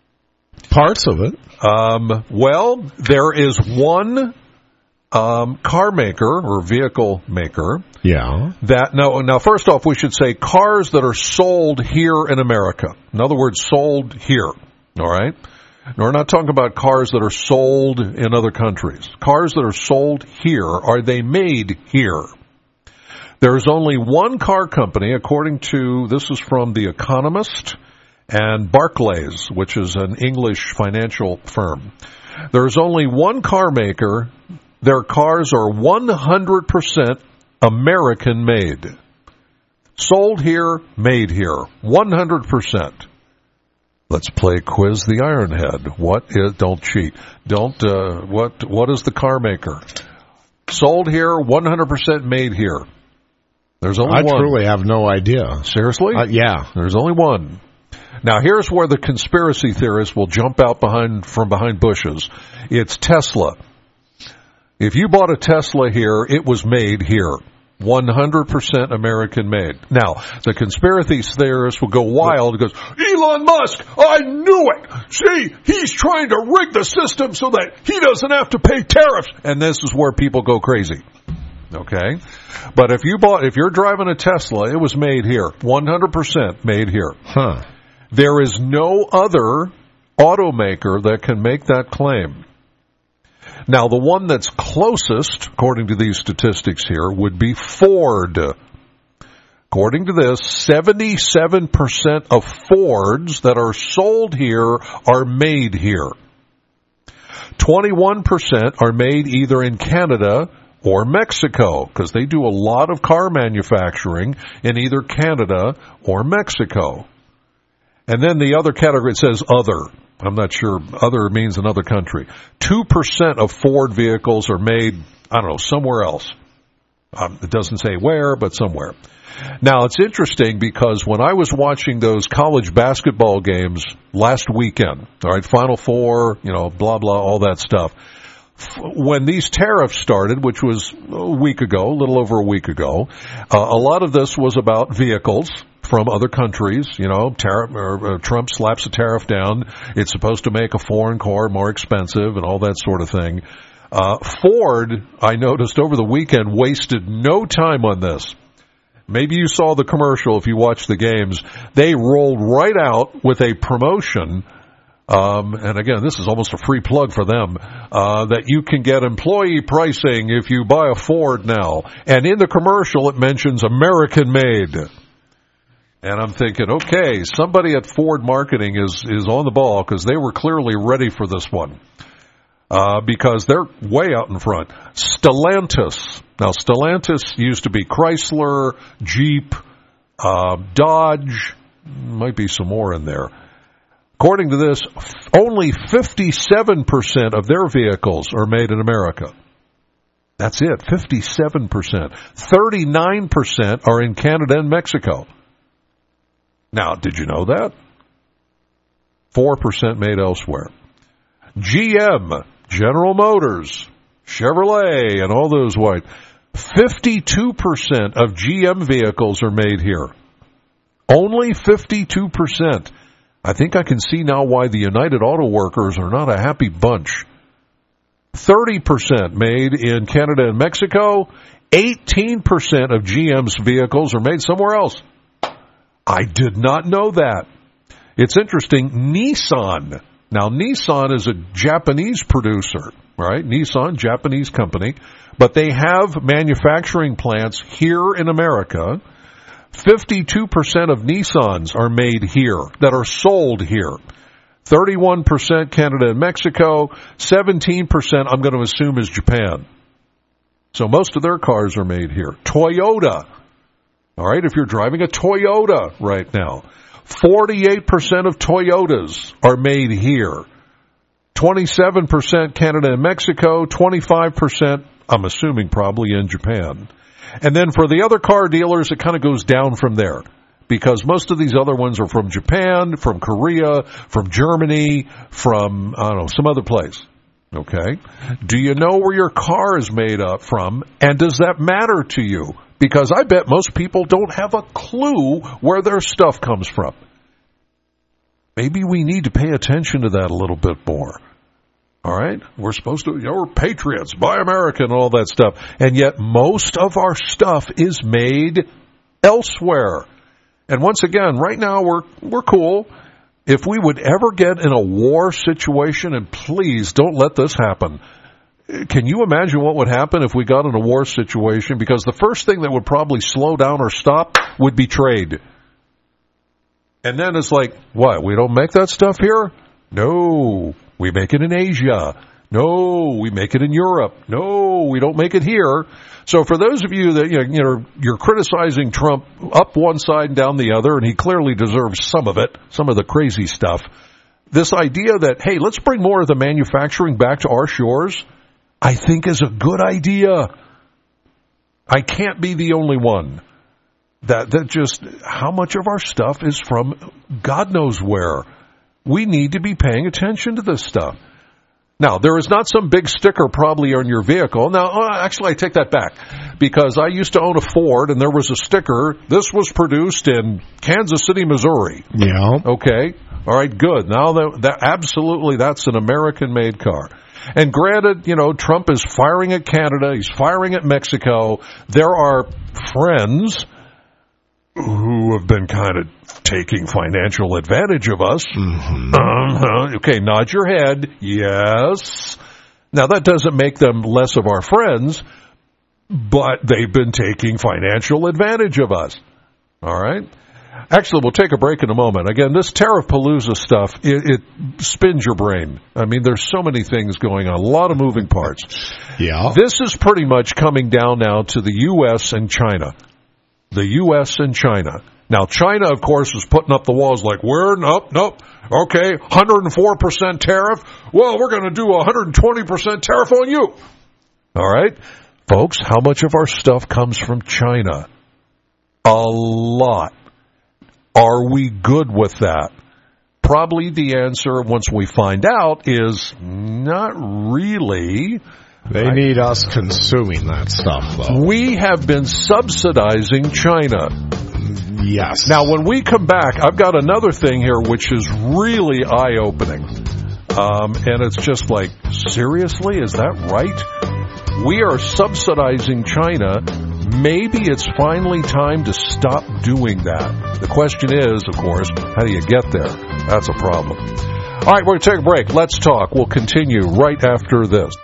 Parts of it. Um, well, there is one um, car maker or vehicle maker. Yeah. That no. Now, first off, we should say cars that are sold here in America. In other words, sold here. All right. Now, we're not talking about cars that are sold in other countries. Cars that are sold here, are they made here? There's only one car company, according to, this is from The Economist and Barclays, which is an English financial firm. There's only one car maker. Their cars are one hundred percent American made. Sold here, made here. one hundred percent. Let's play Quiz the Ironhead. What is, don't cheat. Don't, uh, what, what is the car maker? Sold here, one hundred percent made here. There's only I one. I truly have no idea. Seriously? Uh, yeah. There's only one. Now here's where the conspiracy theorists will jump out behind, from behind bushes. It's Tesla. If you bought a Tesla here, it was made here. one hundred percent American made. Now, the conspiracy theorists will go wild and goes, Elon Musk, I knew it. See, he's trying to rig the system so that he doesn't have to pay tariffs. And this is where people go crazy. Okay? But if you bought, if you're driving a Tesla, it was made here. one hundred percent made here. Huh. There is no other automaker that can make that claim. Now, the one that's closest, according to these statistics here, would be Ford. According to this, seventy-seven percent of Fords that are sold here are made here. twenty-one percent are made either in Canada or Mexico, because they do a lot of car manufacturing in either Canada or Mexico. And then the other category, it says other. I'm not sure. Other means another country. two percent of Ford vehicles are made, I don't know, somewhere else. Um, it doesn't say where, but somewhere. Now, it's interesting because when I was watching those college basketball games last weekend, all right, Final Four, you know, blah, blah, all that stuff, when these tariffs started, which was a week ago, a little over a week ago, uh, a lot of this was about vehicles from other countries. You know, tariff, or, uh, Trump slaps a tariff down. It's supposed to make a foreign car more expensive and all that sort of thing. Uh, Ford, I noticed over the weekend, wasted no time on this. Maybe you saw the commercial if you watched the games. They rolled right out with a promotion. Um, and again, this is almost a free plug for them, uh, that you can get employee pricing if you buy a Ford now. And in the commercial, it mentions American made. And I'm thinking, okay, somebody at Ford marketing is, is on the ball because they were clearly ready for this one. Uh, because they're way out in front. Stellantis. Now, Stellantis used to be Chrysler, Jeep, uh, Dodge, might be some more in there. According to this, only fifty-seven percent of their vehicles are made in America. That's it, fifty-seven percent. thirty-nine percent are in Canada and Mexico. Now, did you know that? four percent made elsewhere. G M, General Motors, Chevrolet, and all those white, fifty-two percent of G M vehicles are made here. Only fifty-two percent. I think I can see now why the United Auto Workers are not a happy bunch. thirty percent made in Canada and Mexico. eighteen percent of G M's vehicles are made somewhere else. I did not know that. It's interesting. Nissan. Now, Nissan is a Japanese producer, right? Nissan, Japanese company. But they have manufacturing plants here in America. fifty-two percent of Nissans are made here, that are sold here. thirty-one percent Canada and Mexico. seventeen percent, I'm going to assume, is Japan. So most of their cars are made here. Toyota. All right, if you're driving a Toyota right now, forty-eight percent of Toyotas are made here. twenty-seven percent Canada and Mexico, twenty-five percent, I'm assuming, probably in Japan. And then for the other car dealers, it kind of goes down from there, because most of these other ones are from Japan, from Korea, from Germany, from, I don't know, some other place. Okay? Do you know where your car is made up from, and does that matter to you? Because I bet most people don't have a clue where their stuff comes from. Maybe we need to pay attention to that a little bit more. All right? We're supposed to, you know, we're patriots, buy American, and all that stuff. And yet most of our stuff is made elsewhere. And once again, right now we're we're cool. If we would ever get in a war situation, and please don't let this happen, can you imagine what would happen if we got in a war situation? Because the first thing that would probably slow down or stop would be trade. And then it's like, what, we don't make that stuff here? No, we make it in Asia. No, we make it in Europe. No, we don't make it here. So for those of you that, you know, you know, you're criticizing Trump up one side and down the other, and he clearly deserves some of it, some of the crazy stuff, this idea that, hey, let's bring more of the manufacturing back to our shores, I think is a good idea. I can't be the only one. That that just, how much of our stuff is from God knows where. We need to be paying attention to this stuff. Now, there is not some big sticker probably on your vehicle. Now, actually, I take that back, because I used to own a Ford, and there was a sticker. This was produced in Kansas City, Missouri. Yeah. Okay. All right, good. Now, that, that absolutely, that's an American-made car. And granted, you know, Trump is firing at Canada. He's firing at Mexico. There are friends who have been kind of taking financial advantage of us. Mm-hmm. Uh-huh. Okay, nod your head. Yes. Now, that doesn't make them less of our friends, but they've been taking financial advantage of us. All right? Actually, we'll take a break in a moment. Again, this Tariff-Palooza stuff, it, it spins your brain. I mean, there's so many things going on, a lot of moving parts. Yeah. This is pretty much coming down now to the U S and China. The U S and China. Now, China, of course, is putting up the walls like, we're, nope, nope, okay, one hundred four percent tariff. Well, we're going to do one hundred twenty percent tariff on you. All right? Folks, how much of our stuff comes from China? A lot. Are we good with that? Probably the answer, once we find out, is not really. They I, need us consuming that stuff, though. We have been subsidizing China. Yes. Now, when we come back, I've got another thing here which is really eye-opening. Um, and it's just like, seriously, is that right? We are subsidizing China. Maybe it's finally time to stop doing that. The question is, of course, how do you get there? That's a problem. All right, we're going to take a break. Let's talk. We'll continue right after this.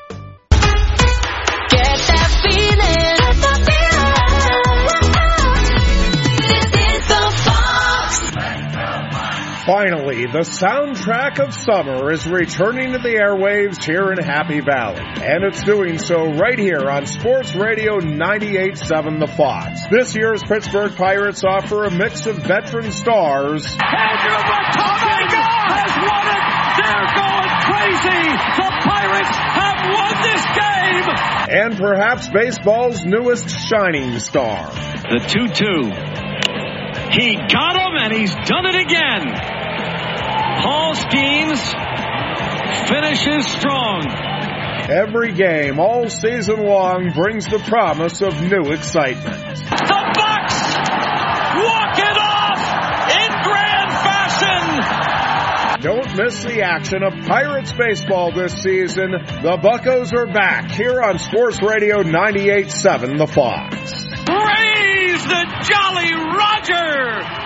Finally, the soundtrack of summer is returning to the airwaves here in Happy Valley. And it's doing so right here on Sports Radio ninety-eight point seven The Fox. This year's Pittsburgh Pirates offer a mix of veteran stars. Andrew McCormick has won it! They're going crazy! The Pirates have won this game! And perhaps baseball's newest shining star. The two two. He got him, and he's done it again. Paul Skeens finishes strong. Every game, all season long, brings the promise of new excitement. The Bucks walk it off in grand fashion. Don't miss the action of Pirates baseball this season. The Buccos are back here on Sports Radio ninety-eight point seven The Fox. Raise the Jolly Roger!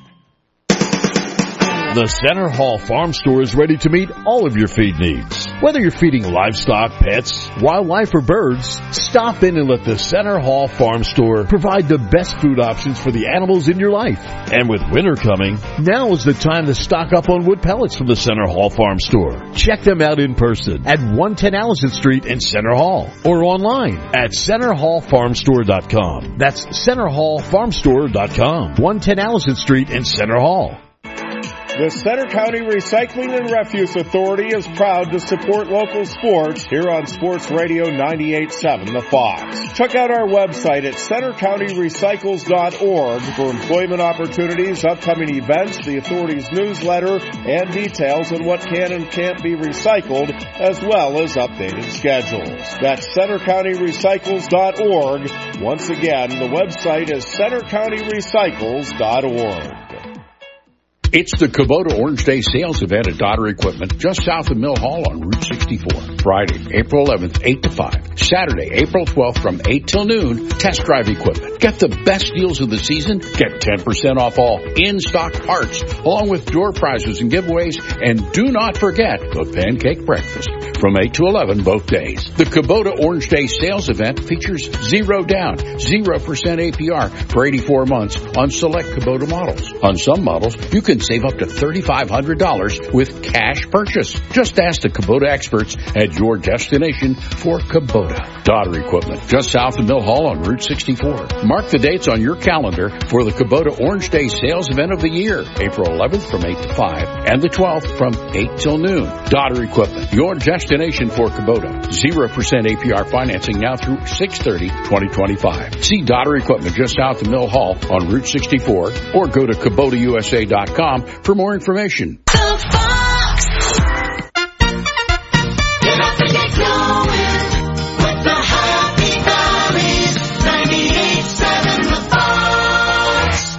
The Center Hall Farm Store is ready to meet all of your feed needs. Whether you're feeding livestock, pets, wildlife, or birds, stop in and let the Center Hall Farm Store provide the best food options for the animals in your life. And with winter coming, now is the time to stock up on wood pellets from the Center Hall Farm Store. Check them out in person at one ten Allison Street in Center Hall or online at center hall farm store dot com. That's center hall farm store dot com. one ten Allison Street in Center Hall. The Center County Recycling and Refuse Authority is proud to support local sports here on Sports Radio ninety-eight point seven The Fox. Check out our website at center county recycles dot org for employment opportunities, upcoming events, the authority's newsletter, and details on what can and can't be recycled, as well as updated schedules. That's center county recycles dot org. Once again, the website is center county recycles dot org. It's the Kubota Orange Day sales event at Dotter Equipment, just south of Mill Hall on Route sixty-four. Friday, April eleventh, eight to five. Saturday, April twelfth from eight till noon, test drive equipment. Get the best deals of the season. Get ten percent off all in-stock parts, along with door prizes and giveaways. And do not forget the pancake breakfast from eight to eleven both days. The Kubota Orange Day sales event features zero down, zero percent A P R for eighty-four months on select Kubota models. On some models, you can save up to three thousand five hundred dollars with cash purchase. Just ask the Kubota experts at your destination for Kubota. Dotter Equipment, just south of Mill Hall on Route sixty-four. Mark the dates on your calendar for the Kubota Orange Day sales event of the year, April eleventh from eight to five, and the twelfth from eight till noon. Dotter Equipment, your destination for Kubota. zero percent A P R financing now through six thirty twenty twenty-five. See Dotter Equipment just south of Mill Hall on Route sixty-four or go to Kubota U S A dot com for more information. The Fox. Get up and get going with the Happy Valleys. ninety-eight point seven The Fox.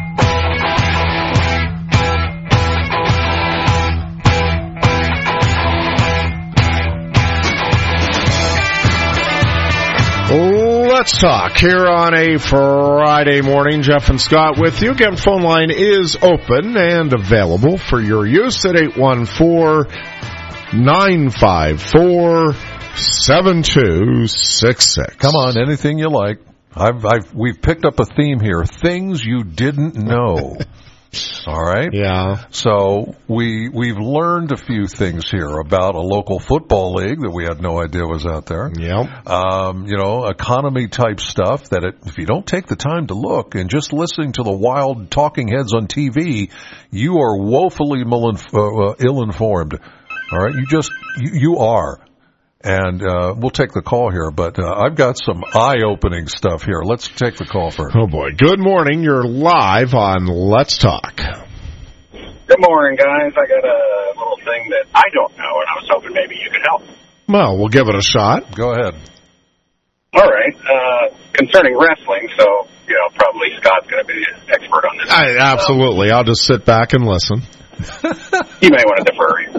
Let's talk here on a Friday morning. Jeff and Scott with you. Again, phone line is open and available for your use at eight one four, nine five four, seven two six six. Come on, anything you like. I've, I've, we've picked up a theme here. Things you didn't know. All right? Yeah. So we, we've learned a few things here about a local football league that we had no idea was out there. Yep. Um, you know, economy type stuff that it, if you don't take the time to look and just listening to the wild talking heads on T V, you are woefully milinf- uh, uh, ill-informed. All right? You just, you, you are. And uh, we'll take the call here, but uh, I've got some eye-opening stuff here. Let's take the call first. Oh, boy. Good morning. You're live on Let's Talk. Good morning, guys. I got a little thing that I don't know, and I was hoping maybe you could help. Well, we'll give it a shot. Go ahead. All right. Uh, concerning wrestling, so, you know, probably Scott's going to be the expert on this. I, absolutely. I'll just sit back and listen. You may want to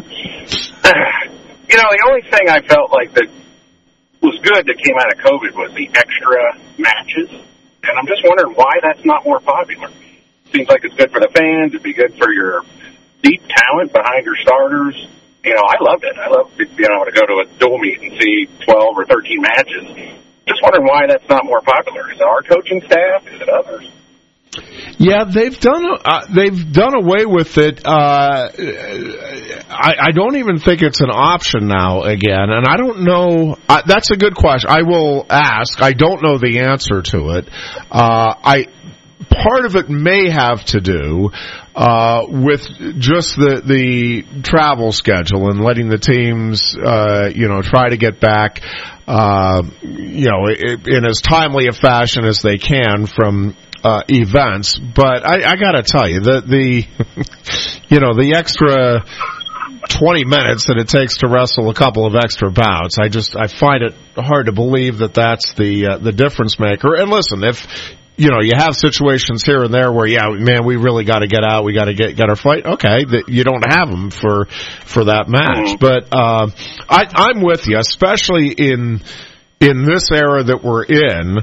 defer. You know, the only thing I felt like that was good that came out of COVID was the extra matches. And I'm just wondering why that's not more popular. Seems like it's good for the fans. It'd be good for your deep talent behind your starters. You know, I loved it. I loved being able to go to a dual meet and see twelve or thirteen matches. Just wondering why that's not more popular. Is it our coaching staff? Is it others? Yeah, they've done uh, they've done away with it. Uh, I, I don't even think it's an option now again, and I don't know. Uh, that's a good question. I will ask. I don't know the answer to it. Uh, I part of it may have to do uh, with just the the travel schedule and letting the teams, uh, you know, try to get back, uh, you know, in as timely a fashion as they can from. Uh, events, but I, I gotta tell you, the, the, you know, the extra twenty minutes that it takes to wrestle a couple of extra bouts, I just, I find it hard to believe that that's the, uh, the difference maker. And listen, if, you know, you have situations here and there where, yeah, man, we really got to get out. We got to get get our fight. Okay, that you don't have them for for that match. But uh, I, I'm with you, especially in in this era that we're in.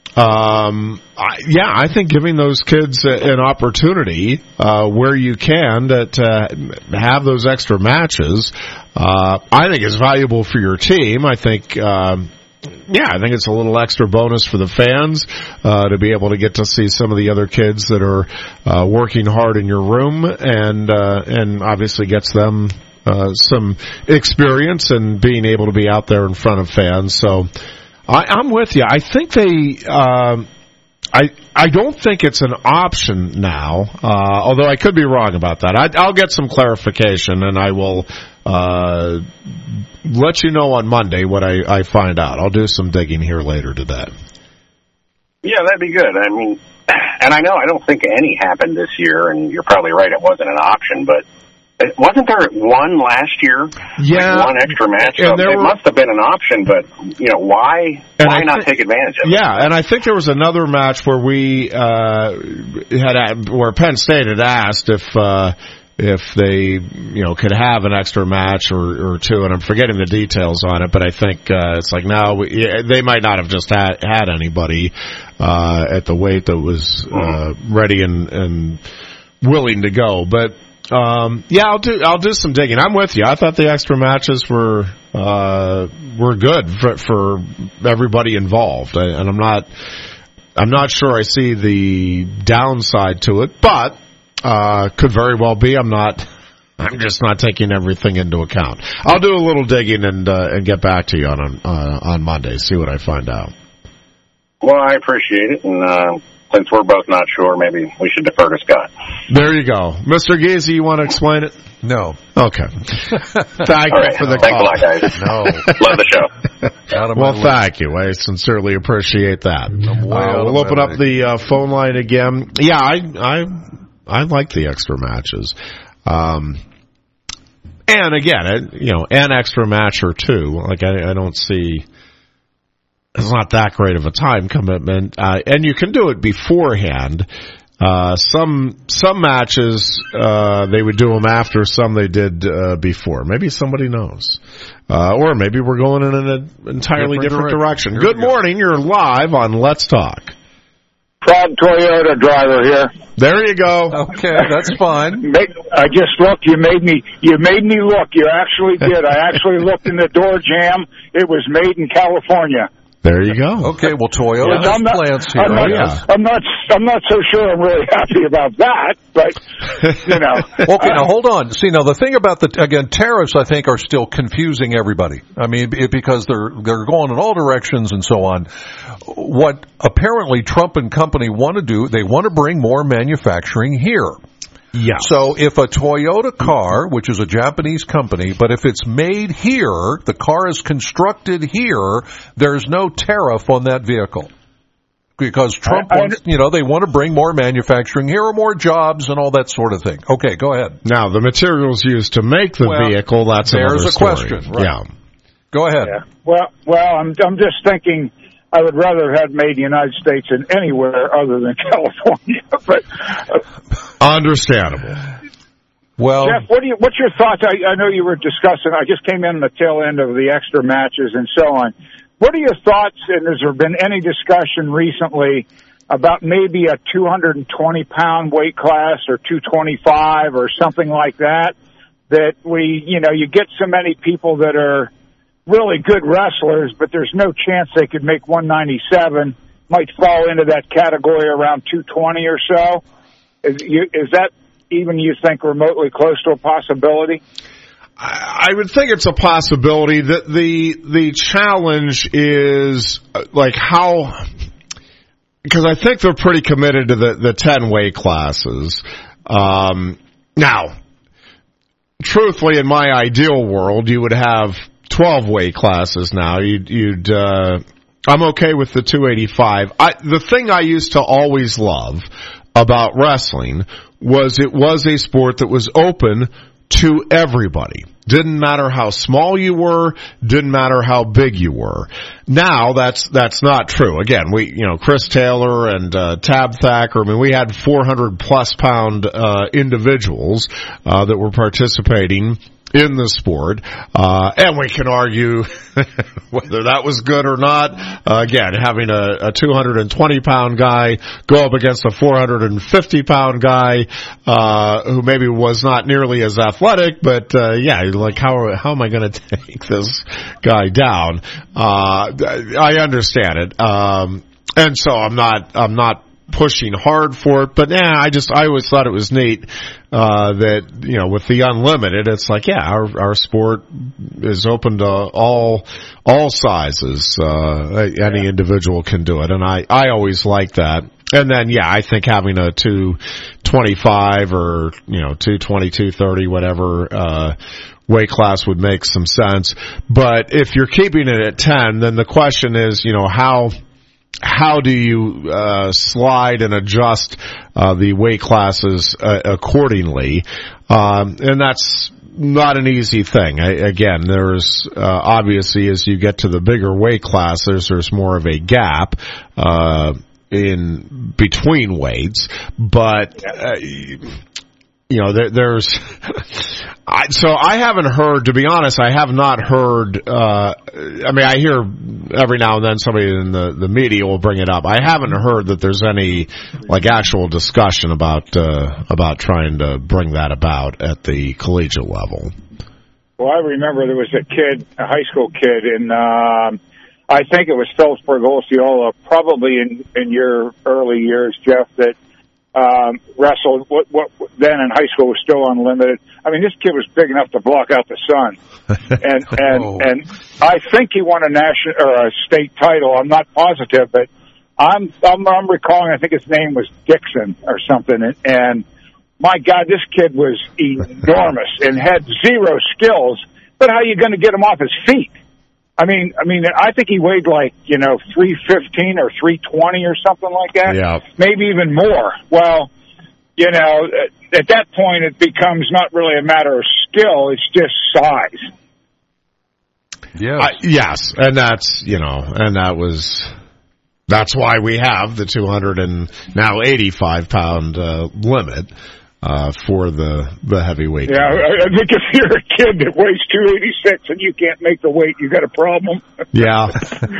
Um, I, yeah, I think giving those kids a, an opportunity uh, where you can to, to have those extra matches, uh, I think is valuable for your team. I think, um, yeah, I think it's a little extra bonus for the fans uh, to be able to get to see some of the other kids that are uh, working hard in your room, and uh, and obviously gets them uh, some experience and being able to be out there in front of fans. So. I, I'm with you. I think they. Um, I I don't think it's an option now. Uh, although I could be wrong about that. I, I'll get some clarification, and I will uh, let you know on Monday what I, I find out. I'll do some digging here later today. Yeah, that'd be good. I mean, and I know I don't think any happened this year, and you're probably right. It wasn't an option, but. Wasn't there one last year? Yeah. Like one extra match? So and there it were, must have been an option, but, you know, why why I not think, take advantage of it? Yeah, and I think there was another match where we uh, had, where Penn State had asked if, uh, if they, you know, could have an extra match or, or two, and I'm forgetting the details on it, but I think uh, it's like, no, we, they might not have just had, had anybody uh, at the weight that was uh, ready and, and willing to go, but Um, yeah, I'll do, I'll do some digging. I'm with you. I thought the extra matches were, uh, were good for, for everybody involved. I, and I'm not, I'm not sure I see the downside to it, but, uh, could very well be. I'm not, I'm just not taking everything into account. I'll do a little digging and, uh, and get back to you on, uh, on Monday, see what I find out. Well, I appreciate it, and, uh, since we're both not sure, maybe we should defer to Scott. There you go. Mister Giese, you want to explain it? No. Okay. Thank All you right. for the Thanks call. a lot, guys. No. Love the show. Out of well, my thank you. I sincerely appreciate that. Uh, out we'll of open my up the uh, phone line again. Yeah, I I I like the extra matches. Um, and again, it, you know, an extra match or two. Like I, I don't see. It's not that great of a time commitment, uh, and you can do it beforehand. Uh, some some matches uh, they would do them after, some they did uh, before. Maybe somebody knows, uh, or maybe we're going in an entirely different, different direction. direction. Good morning, you're live on Let's Talk. Proud Toyota driver here. There you go. Okay, that's fine. I just looked. You made me. You made me look. You actually did. I actually looked in the door jamb. It was made in California. There you go. Okay, well, Toyota has I'm not, plants here. I'm not, Oh, yeah. I'm not. I'm not so sure. I'm really happy about that. But you know. Okay, now hold on. See, now the thing about the again tariffs, I think, are still confusing everybody. I mean, it, because they're they're going in all directions and so on. What apparently Trump and company want to do, they want to bring more manufacturing here. Yeah. So if a Toyota car, which is a Japanese company, but if it's made here, the car is constructed here, there's no tariff on that vehicle. Because Trump I, I, wants, you know, they want to bring more manufacturing here or more jobs and all that sort of thing. Okay, go ahead. Now, the materials used to make the well, vehicle, that's there's another a story. question. Right. Yeah. Go ahead. Yeah. Well, well, I'm I'm just thinking I would rather have made the United States in anywhere other than California. But uh, understandable. Well, Jeff, what do you? What's your thoughts? I, I know you were discussing. I just came in on the tail end of the extra matches and so on. What are your thoughts? And has there been any discussion recently about maybe a two hundred twenty pound weight class or two twenty-five or something like that? That we, you know, you get so many people that are really good wrestlers, but there's no chance they could make one ninety-seven. Might fall into that category around two twenty or so. Is, you, is that even, you think, remotely close to a possibility? I would think it's a possibility. That the the challenge is like how, because I think they're pretty committed to the the ten weight classes. Um, now, truthfully, in my ideal world, you would have twelve weight classes. Now, you'd, you'd uh, I'm okay with the two eighty-five. I, the thing I used to always love about wrestling was it was a sport that was open to everybody. Didn't matter how small you were, didn't matter how big you were. Now that's that's not true. Again, we you know Chris Taylor and uh, Tab Thacker. I mean, we had four hundred plus pound uh, individuals uh, that were participating in the sport, uh, and we can argue whether that was good or not. Uh, again, having a, a two hundred twenty pound guy go up against a four hundred fifty pound guy, uh, who maybe was not nearly as athletic, but, uh, yeah, like how, how am I going to take this guy down? Uh, I understand it. Um, and so I'm not, I'm not, pushing hard for it, but yeah, I just, I always thought it was neat, uh, that, you know, with the unlimited, it's like, yeah, our, our sport is open to all, all sizes, uh, any individual can do it, and I, I always like that. And then, yeah, I think having a two twenty-five or, you know, two twenty, two thirty, whatever, uh, weight class would make some sense. But if you're keeping it at ten, then the question is, you know, how, How do you uh, slide and adjust uh, the weight classes uh, accordingly? Um, and that's not an easy thing. I, again, there's uh, obviously as you get to the bigger weight classes, there's more of a gap uh, in between weights. But uh, you know, there, there's. I, so I haven't heard, to be honest, I have not heard, uh, I mean, I hear every now and then somebody in the, the media will bring it up. I haven't heard that there's any, like, actual discussion about, uh, about trying to bring that about at the collegiate level. Well, I remember there was a kid, a high school kid in, um, I think it was Phillipsburg, Osceola, probably in, in your early years, Jeff, that, um, wrestled what, what then in high school was still unlimited. I mean, this kid was big enough to block out the sun, and and oh. and I think he won a national or a state title. I'm not positive, but I'm I'm, I'm recalling. I think his name was Dixon or something. And, and my God, this kid was enormous and had zero skills. But how are you going to get him off his feet? I mean, I mean, I think he weighed like you know three fifteen or three twenty or something like that. Yeah, maybe even more. Well, you know, at that point, it becomes not really a matter of skill; it's just size. Yes, uh, yes, and that's you know, and that was that's why we have the two hundred and now eighty-five pound uh, limit uh, for the the heavyweight. Yeah, I, I think if you're a kid that weighs two eighty-six and you can't make the weight, you got a problem. Yeah,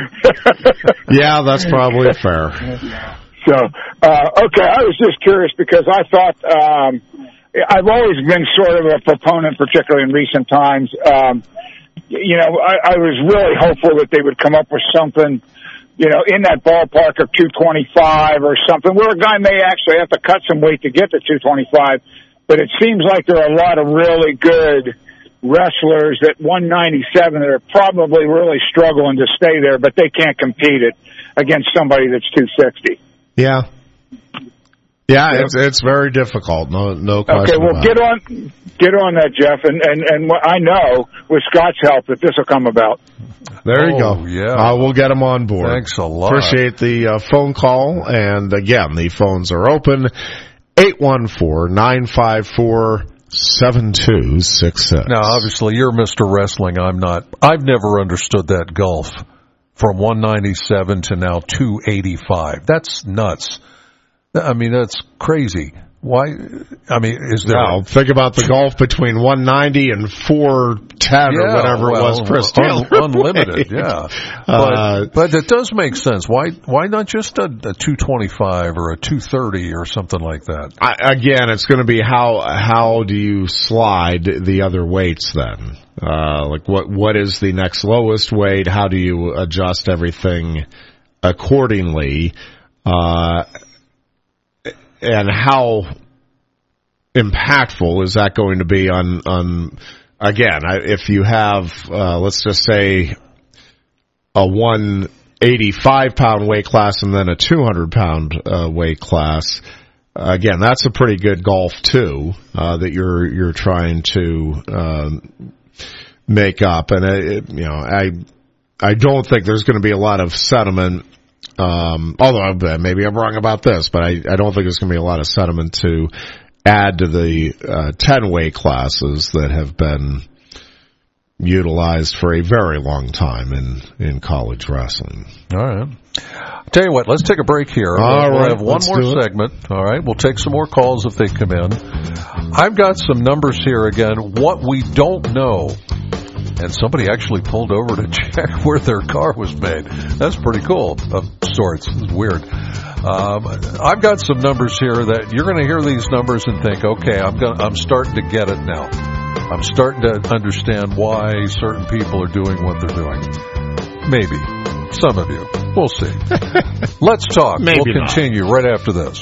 yeah, that's probably fair. So, uh, okay, I was just curious because I thought, um, I've always been sort of a proponent, particularly in recent times. Um, you know, I, I was really hopeful that they would come up with something, you know, in that ballpark of two twenty-five or something, where a guy may actually have to cut some weight to get to two twenty-five. But it seems like there are a lot of really good wrestlers at one ninety-seven that are probably really struggling to stay there, but they can't compete it against somebody that's two sixty. Yeah. Yeah, it's it's very difficult. No, no question. Okay, well, about get it. on, get on that, Jeff, and and and I know with Scott's help that this will come about. There you oh, go. Yeah, uh, we'll get him on board. Thanks a lot. Appreciate the uh, phone call, and again, the phones are open: eight one four nine five four seven two six six. Now, obviously, you're Mister Wrestling. I'm not. I've never understood that gulf from one ninety-seven to now two eighty-five. That's nuts. I mean, that's crazy. Why? I mean, is there... Now, think about the gulf between one ninety and four ten yeah, or whatever well, it was Chris Taylor. Un- unlimited, yeah. But, uh, but it does make sense. Why Why not just a, a two twenty-five or a two thirty or something like that? I, again, it's going to be how how do you slide the other weights then? Uh, like what what is the next lowest weight? How do you adjust everything accordingly? Uh, and how impactful is that going to be on, on again, I, if you have, uh, let's just say a one eighty-five pound weight class and then a two hundred pound uh, weight class, uh, again, that's a pretty good golf too, uh, that you're, you're trying to, um, make up. And it, you know, I, I don't think there's going to be a lot of sentiment. Um, although maybe I'm wrong about this, but I, I don't think there's going to be a lot of sentiment to add to the uh, ten weight classes that have been utilized for a very long time in, in college wrestling. All right. I'll tell you what, let's take a break here. All we'll right, have one let's more do it. segment. All right, we'll take some more calls if they come in. I've got some numbers here again, what we don't know. And somebody actually pulled over to check where their car was made. That's pretty cool, of sorts. It's weird. Um, I've got some numbers here that you're going to hear these numbers and think, okay, I'm going, I'm starting to get it now. I'm starting to understand why certain people are doing what they're doing. Maybe. Some of you. We'll see. Let's talk. Maybe we'll not. continue right after this.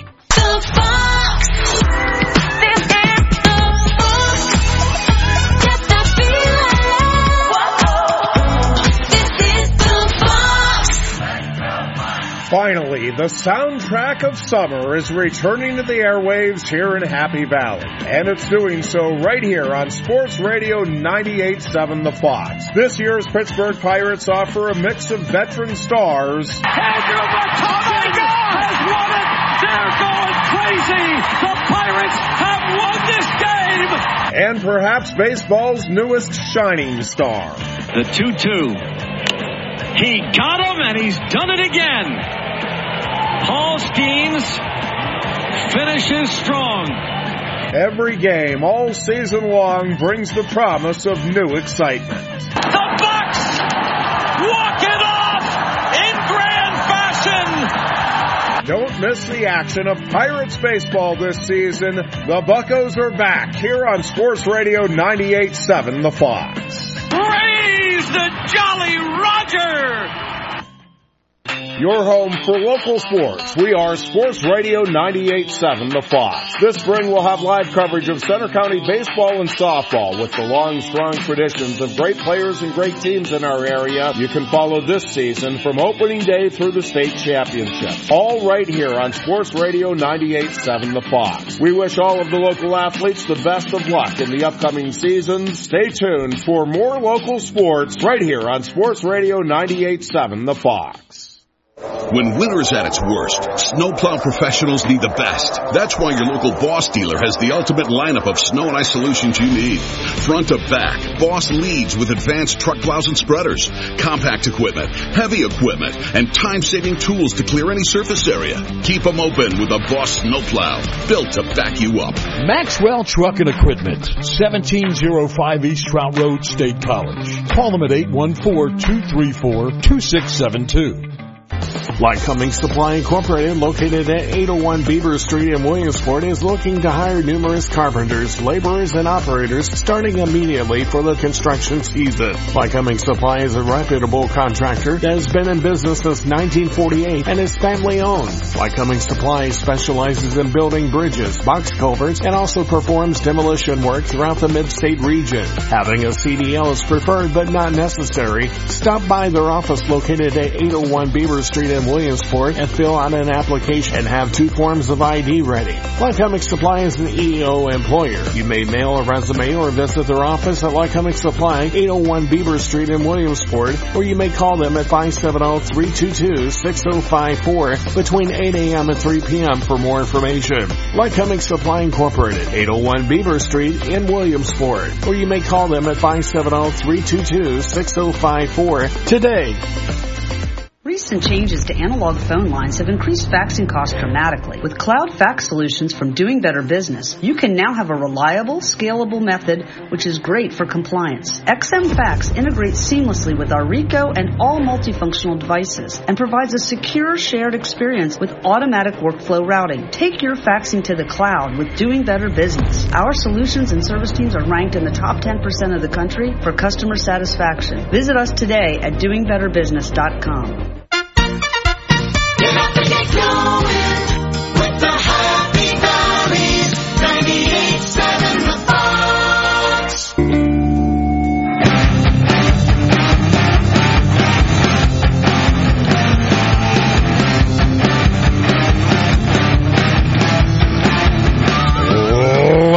Finally, the soundtrack of summer is returning to the airwaves here in Happy Valley. And it's doing so right here on Sports Radio ninety-eight point seven The Fox. This year's Pittsburgh Pirates offer a mix of veteran stars. Andrew McCutcheon has won it. They're going crazy. The Pirates have won this game. And perhaps baseball's newest shining star. The two two. He got him, and he's done it again. Paul Skeens finishes strong. Every game all season long brings the promise of new excitement. The Bucks walk it off in grand fashion. Don't miss the action of Pirates baseball this season. The Buccos are back here on Sports Radio ninety-eight point seven The Fox. Praise the Jolly Roger! Your home for local sports. We are Sports Radio ninety-eight point seven The Fox. This spring we'll have live coverage of Center County baseball and softball. With the long, strong traditions of great players and great teams in our area, you can follow this season from opening day through the state championship. All right here on Sports Radio ninety-eight point seven The Fox. We wish all of the local athletes the best of luck in the upcoming season. Stay tuned for more local sports right here on Sports Radio ninety-eight point seven The Fox. When winter's at its worst, snowplow professionals need the best. That's why your local Boss dealer has the ultimate lineup of snow and ice solutions you need. Front to back, Boss leads with advanced truck plows and spreaders, compact equipment, heavy equipment, and time-saving tools to clear any surface area. Keep them open with a Boss snowplow, built to back you up. Maxwell Truck and Equipment, seventeen oh five East Trout Road, State College. Call them at eight one four, two three four, two six seven two. Like Cummings Supply Incorporated, located at eight oh one Beaver Street in Williamsport, is looking to hire numerous carpenters, laborers, and operators starting immediately for the construction season. Like Cummings Supply is a reputable contractor that has been in business since nineteen forty-eight and is family owned. Like Cummings Supply specializes in building bridges, box culverts, and also performs demolition work throughout the mid-state region. Having a C D L is preferred but not necessary. Stop by their office located at eight oh one Beaver Street in Williamsport and fill out an application and have two forms of I D ready. Lycoming Supply is an E O employer. You may mail a resume or visit their office at Lycoming Supply, eight oh one Beaver Street in Williamsport, or you may call them at five seven zero, three two two, six zero five four between eight a.m. and three p.m. for more information. Lycoming Supply Incorporated, eight oh one Beaver Street in Williamsport, or you may call them at five seven zero, three two two, six zero five four today. Recent changes to analog phone lines have increased faxing costs dramatically. With cloud fax solutions from Doing Better Business, you can now have a reliable, scalable method, which is great for compliance. X M Fax integrates seamlessly with our Rico and all multifunctional devices and provides a secure, shared experience with automatic workflow routing. Take your faxing to the cloud with Doing Better Business. Our solutions and service teams are ranked in the top ten percent of the country for customer satisfaction. Visit us today at doing better business dot com. You have to get going with the Happy Valleys, ninety-eight point seven The Fox.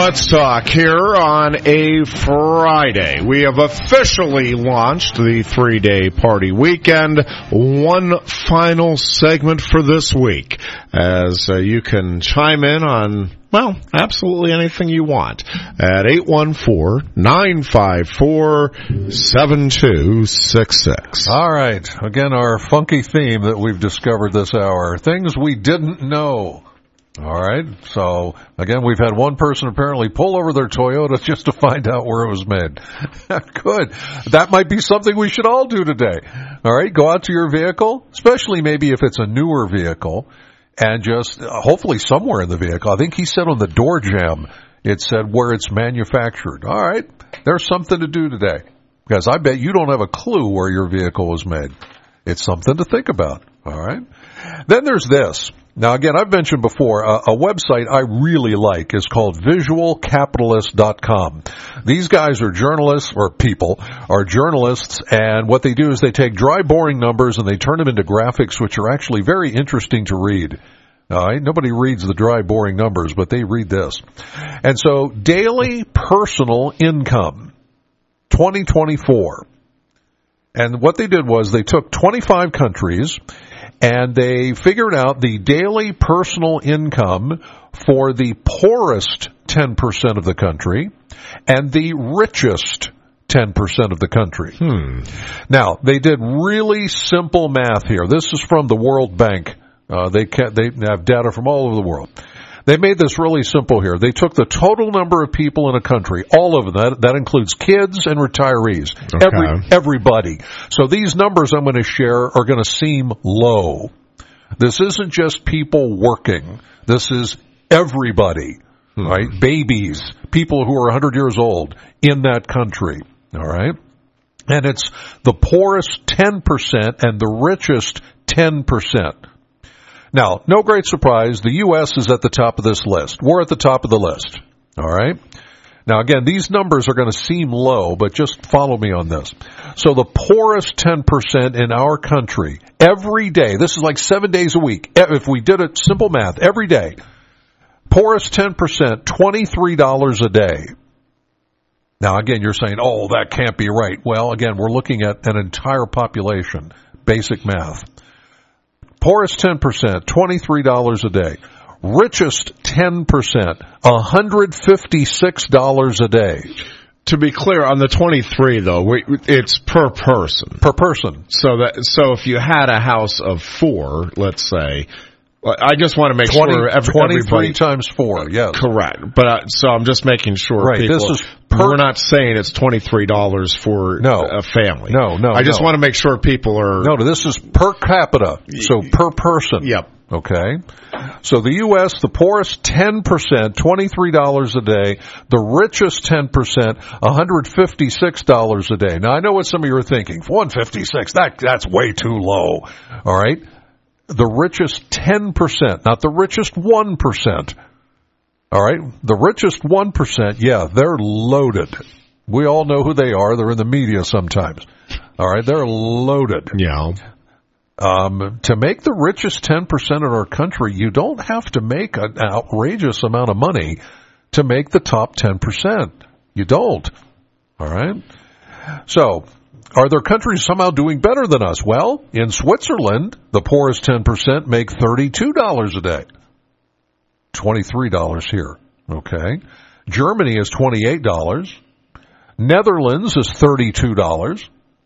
Let's talk here on a Friday. We have officially launched the three-day party weekend. One final segment for this week, as uh, you can chime in on, well, absolutely anything you want at eight one four, nine five four, seven two six six. All right. Again, our funky theme that we've discovered this hour, things we didn't know. All right. So, again, we've had one person apparently pull over their Toyota just to find out where it was made. Good. That might be something we should all do today. All right. Go out to your vehicle, especially maybe if it's a newer vehicle, and just uh, hopefully somewhere in the vehicle. I think he said on the door jamb, it said where it's manufactured. All right. There's something to do today, because I bet you don't have a clue where your vehicle was made. It's something to think about. All right. Then there's this. Now, again, I've mentioned before, uh, a website I really like is called visual capitalist dot com. These guys are journalists, or people, are journalists, and what they do is they take dry, boring numbers and they turn them into graphics, which are actually very interesting to read. All right? Nobody reads the dry, boring numbers, but they read this. And so, daily personal income, twenty twenty-four. And what they did was they took twenty-five countries, and they figured out the daily personal income for the poorest ten percent of the country and the richest ten percent of the country. Hmm. Now, they did really simple math here. This is from the World Bank. Uh, they ca- they have data from all over the world. They made this really simple here. They took the total number of people in a country, all of them. That, that includes kids and retirees. Okay. Every, everybody. So these numbers I'm going to share are going to seem low. This isn't just people working. This is everybody, hmm. right? Babies, people who are one hundred years old in that country, all right? And it's the poorest ten percent and the richest ten percent. Now, no great surprise, the U S is at the top of this list. We're at the top of the list, all right? Now, again, these numbers are going to seem low, but just follow me on this. So the poorest ten percent in our country, every day, this is like seven days a week, if we did it, simple math, every day, poorest ten percent, twenty-three dollars a day. Now, again, you're saying, oh, that can't be right. Well, again, we're looking at an entire population, basic math. Poorest ten percent, twenty-three dollars a day. Richest ten percent, one hundred fifty-six dollars a day. To be clear, on the twenty-three, though, we, it's per person. Per person. So that so if you had a house of four, let's say, I just want to make twenty, sure every, twenty-three everybody... times four, yes. Correct. But uh, so I'm just making sure right, people... This is per, we're not saying it's twenty-three dollars for no, a family. No, no, I just no. want to make sure people are... No, this is per capita, so per person. Yep. Okay? So the U S, the poorest ten percent, twenty-three dollars a day. The richest ten percent, one hundred fifty-six dollars a day. Now, I know what some of you are thinking. one hundred fifty-six dollars, that, that's way too low. All right? The richest ten percent, not the richest one percent. All right? The richest one percent, yeah, they're loaded. We all know who they are. They're in the media sometimes. All right? They're loaded. Yeah. Um, to make the richest ten percent of our country, you don't have to make an outrageous amount of money to make the top ten percent. You don't. All right? So, are there countries somehow doing better than us? Well, in Switzerland, the poorest ten percent make thirty-two dollars a day. twenty-three dollars here. Okay. Germany is twenty-eight dollars. Netherlands is thirty-two dollars.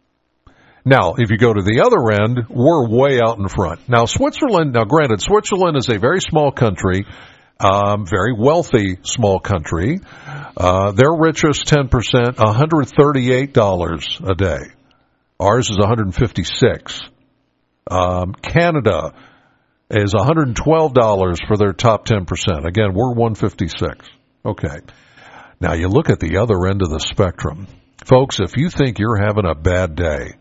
Now, if you go to the other end, we're way out in front. Now, Switzerland, now granted, Switzerland is a very small country, um, very wealthy small country. Uh, their richest ten percent, one hundred thirty-eight dollars a day. Ours is one hundred fifty-six dollars. Um, Canada is one hundred twelve dollars for their top ten percent. Again, we're one hundred fifty-six dollars. Okay. Now, you look at the other end of the spectrum. Folks, if you think you're having a bad day,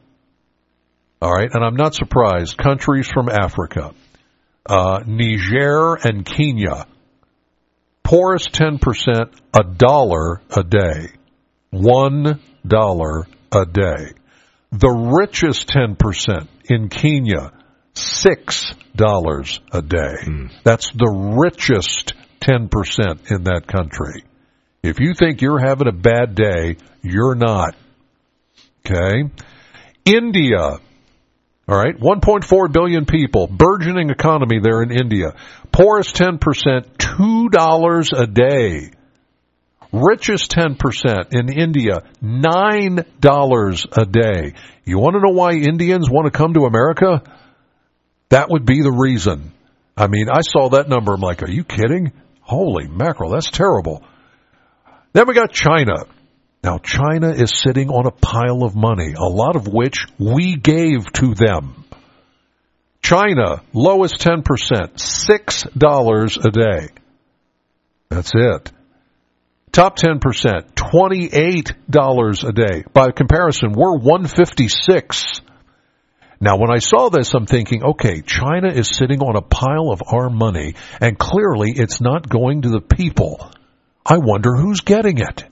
all right, and I'm not surprised, countries from Africa, uh, Niger and Kenya, poorest ten percent, a dollar a day. One dollar a day. The richest ten percent in Kenya, six dollars a day. Mm. That's the richest ten percent in that country. If you think you're having a bad day, you're not. Okay? India. All right? one point four billion people. Burgeoning economy there in India. Poorest ten percent, two dollars a day. Richest ten percent in India, nine dollars a day. You want to know why Indians want to come to America? That would be the reason. I mean, I saw that number. I'm like, are you kidding? Holy mackerel, that's terrible. Then we got China. Now, China is sitting on a pile of money, a lot of which we gave to them. China, lowest ten percent, six dollars a day. That's it. Top ten percent, twenty-eight dollars a day. By comparison, we're one hundred fifty-six. Now, when I saw this, I'm thinking, okay, China is sitting on a pile of our money, and clearly it's not going to the people. I wonder who's getting it.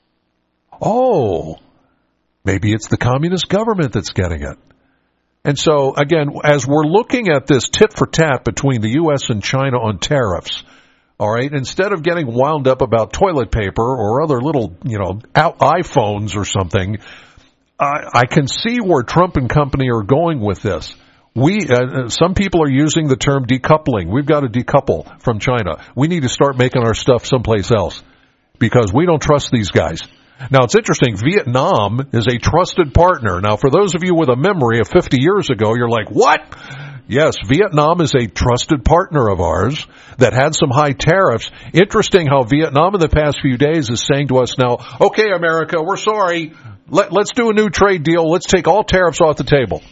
Oh, maybe it's the communist government that's getting it. And so, again, as we're looking at this tit for tat between the U S and China on tariffs, all right, instead of getting wound up about toilet paper or other little, you know, iPhones or something, I, I can see where Trump and company are going with this. We, uh, some people are using the term decoupling. We've got to decouple from China. We need to start making our stuff someplace else because we don't trust these guys. Now, it's interesting. Vietnam is a trusted partner. Now, for those of you with a memory of fifty years ago, you're like, what? Yes, Vietnam is a trusted partner of ours that had some high tariffs. Interesting how Vietnam in the past few days is saying to us now, okay, America, we're sorry. Let, let's do a new trade deal. Let's take all tariffs off the table.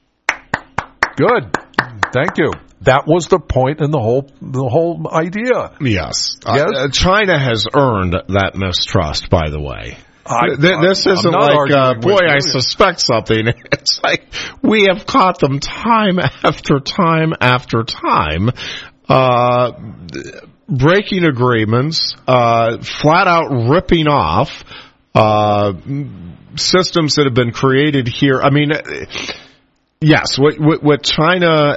Good. Thank you. That was the point in the whole the whole idea. Yes. Yes? Uh, China has earned that mistrust, by the way. I, Th- this I'm isn't not like, uh, boy, I you. suspect something. It's like we have caught them time after time after time, uh, breaking agreements, uh, flat out ripping off, uh, systems that have been created here. I mean, yes, what, what, what China,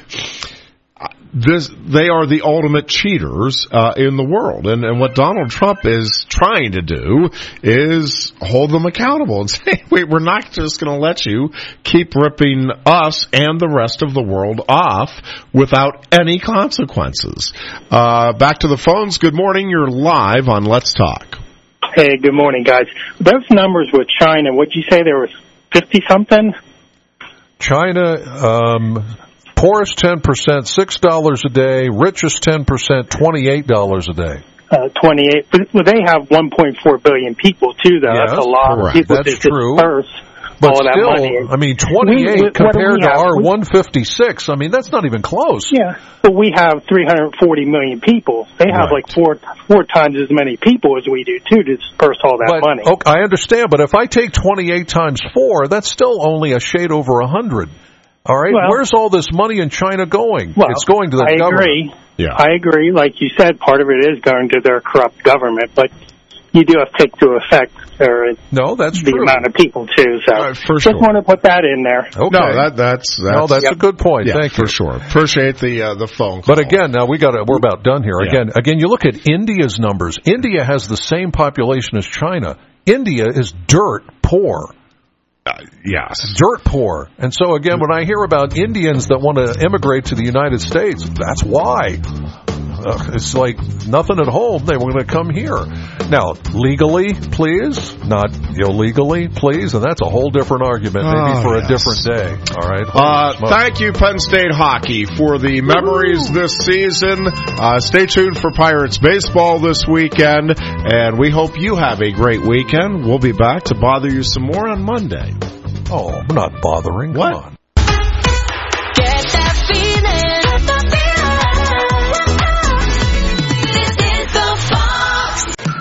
this, they are the ultimate cheaters, uh, in the world. And, and what Donald Trump is trying to do is hold them accountable and say, wait, we're not just going to let you keep ripping us and the rest of the world off without any consequences. Uh, back to the phones. Good morning. You're live on Let's Talk. Hey, good morning, guys. Those numbers with China, what'd you say there was fifty-something? China, um, poorest ten percent, six dollars a day. Richest ten percent, twenty-eight dollars a day. Uh, twenty-eight. But well, they have one point four billion people, too, though. Yes, that's a lot correct. of people That's to true. disperse But all that still, money. I mean, twenty-eight We- we- what do compared we to have? our We- one hundred fifty-six, I mean, that's not even close. Yeah, but we have three hundred forty million people. They have Right. like four four times as many people as we do, too, to disperse all that But, money. okay, I understand, but if I take twenty-eight times four, that's still only a shade over one hundred. All right? Well- Where's all this money in China going? Well, it's going to the I government. agree. Yeah. I agree. Like you said, part of it is going to their corrupt government, but you do have to take to effect or No, that's the true. amount of people, too. So Uh, for just sure. want to put that in there. Okay. No, that, that's, that's, No, that's a good point. yeah, Thank for you. sure. Appreciate the, uh, the phone call. But again, now we got to, we're about done here. Yeah. Again, again, you look at India's numbers. India has the same population as China. India is dirt poor. Uh, yes. Dirt poor. And so again, when I hear about Indians that want to immigrate to the United States, that's why. Uh, it's like nothing at home. They were going to come here. Now, legally, please, not illegally, please. And that's a whole different argument, maybe Oh, for yes. a different day. All right. Uh, Holy smokes. thank you, Penn State Hockey, for the memories this season. Uh, stay tuned for Pirates baseball this weekend, and we hope you have a great weekend. We'll be back to bother you some more on Monday. Oh, I'm not bothering. Come What? on.